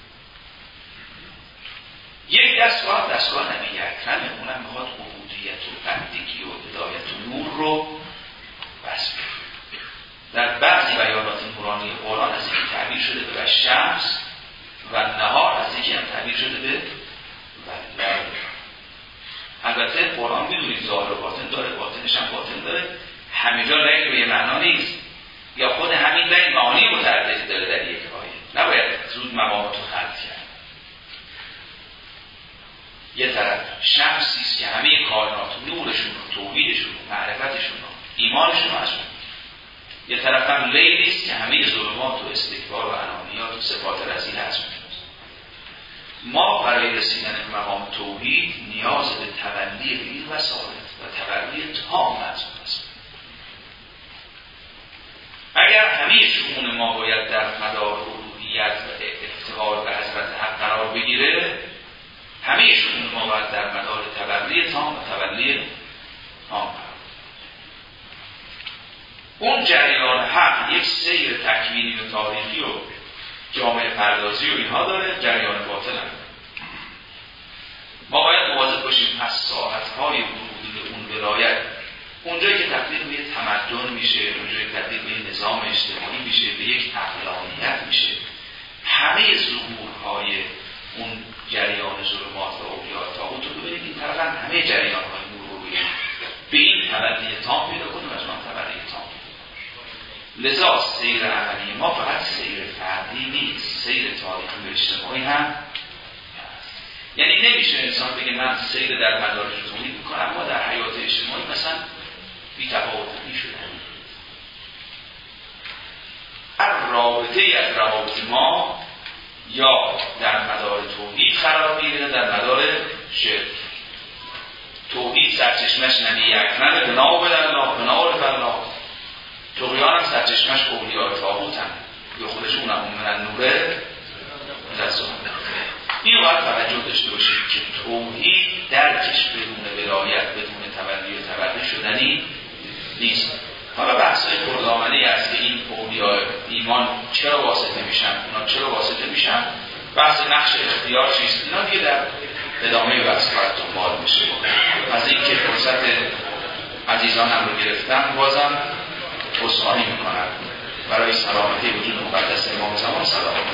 یک دستگاه دستگاه نبی اکرمه، اونم میخواد عبودیت و بندگی و هدایت و نور رو بس کنه. در بعضی بیانات نورانی قرآن از این تعبیر شده به شمس و نهار، از یکی هم تعبیر شده به لیل. البته قرآن میدونید ظاهر و باطن داره، باطنش هم باطن داره. همه جا لیل به یه معنا نیست، یا خود همین لیل معانی متعددی داره در یک آیه. نباید زود مقامات رو خلط کرد. یه طرف شمسی است که همه کائنات نورشون رو، توحیدشون رو، معرفتشون رو، ایمانشون رو ازشون، یه طرف هم لیلی است که همه ظلمات و استکبار و انانیات و صفات رذیل ازشون. ما برای رسیدن به مقام توحید نیاز به تولی غیر وسائل و تولی تام از اون است. اگر همه شؤون ما باید در مدار الوهیت و افتقار به حضرت حق قرار بگیره، همه شؤون ما باید در مدار تولی تام و تولی تام. اون جریان حق یک سیر تکوینی و تاریخی و جامعه پردازی و اینها داره، جریان باطل هم. ما باید مواظب باشیم از ساحت‌های ورودی به اون ولایت، اونجایی که تبدیل به تمدن میشه، اونجایی که تبدیل به نظام اجتماعی میشه، به یک عقلانیت میشه، همه ظهورهای اون جریان ظلمات و اولیاء طاغوت رو ببینید این طرف هم همه جریان‌های نور رو ببینید، به این تولي تام پیدا کنیم، از اون تولي تام. لذا سیر عملی ما فقط سیر فردی نیست، سیر تاریخی و اجتماعی هم. یعنی نمیشه انسان بگه من سیر در مدارج توحید میکنم اما در حیات اجتماعی مثلا بی تفاوت میشدن. هر رابطه از روابط ما یا در مدار توحید قرار میگیره، در مدار شرک. توحید سرچشمش نبی اکرمه، بنا به الله، بنا به الله. طغیان هم سرچشمش اولیاء طاغوت هم، یا خودشون هم من نوره مجسم. این باید توجه داشته باشید که توحید درکش بدون ولایت، بدون تولي و تولي شدنی نیست. حالا بحث‌های پردامنه‌ای است که این اولیاء ایمان چرا واسطه میشن، اونا چرا واسطه میشن، بحث نقش اختیار چیست، اینا دیگه در ادامه بحث باید دنبال میشه. از این که فرصت عزیزان هم رو گرفتم، بازم عذرخواهی میکنم برای سلامتی وجود مقدس امام زمان. سلام.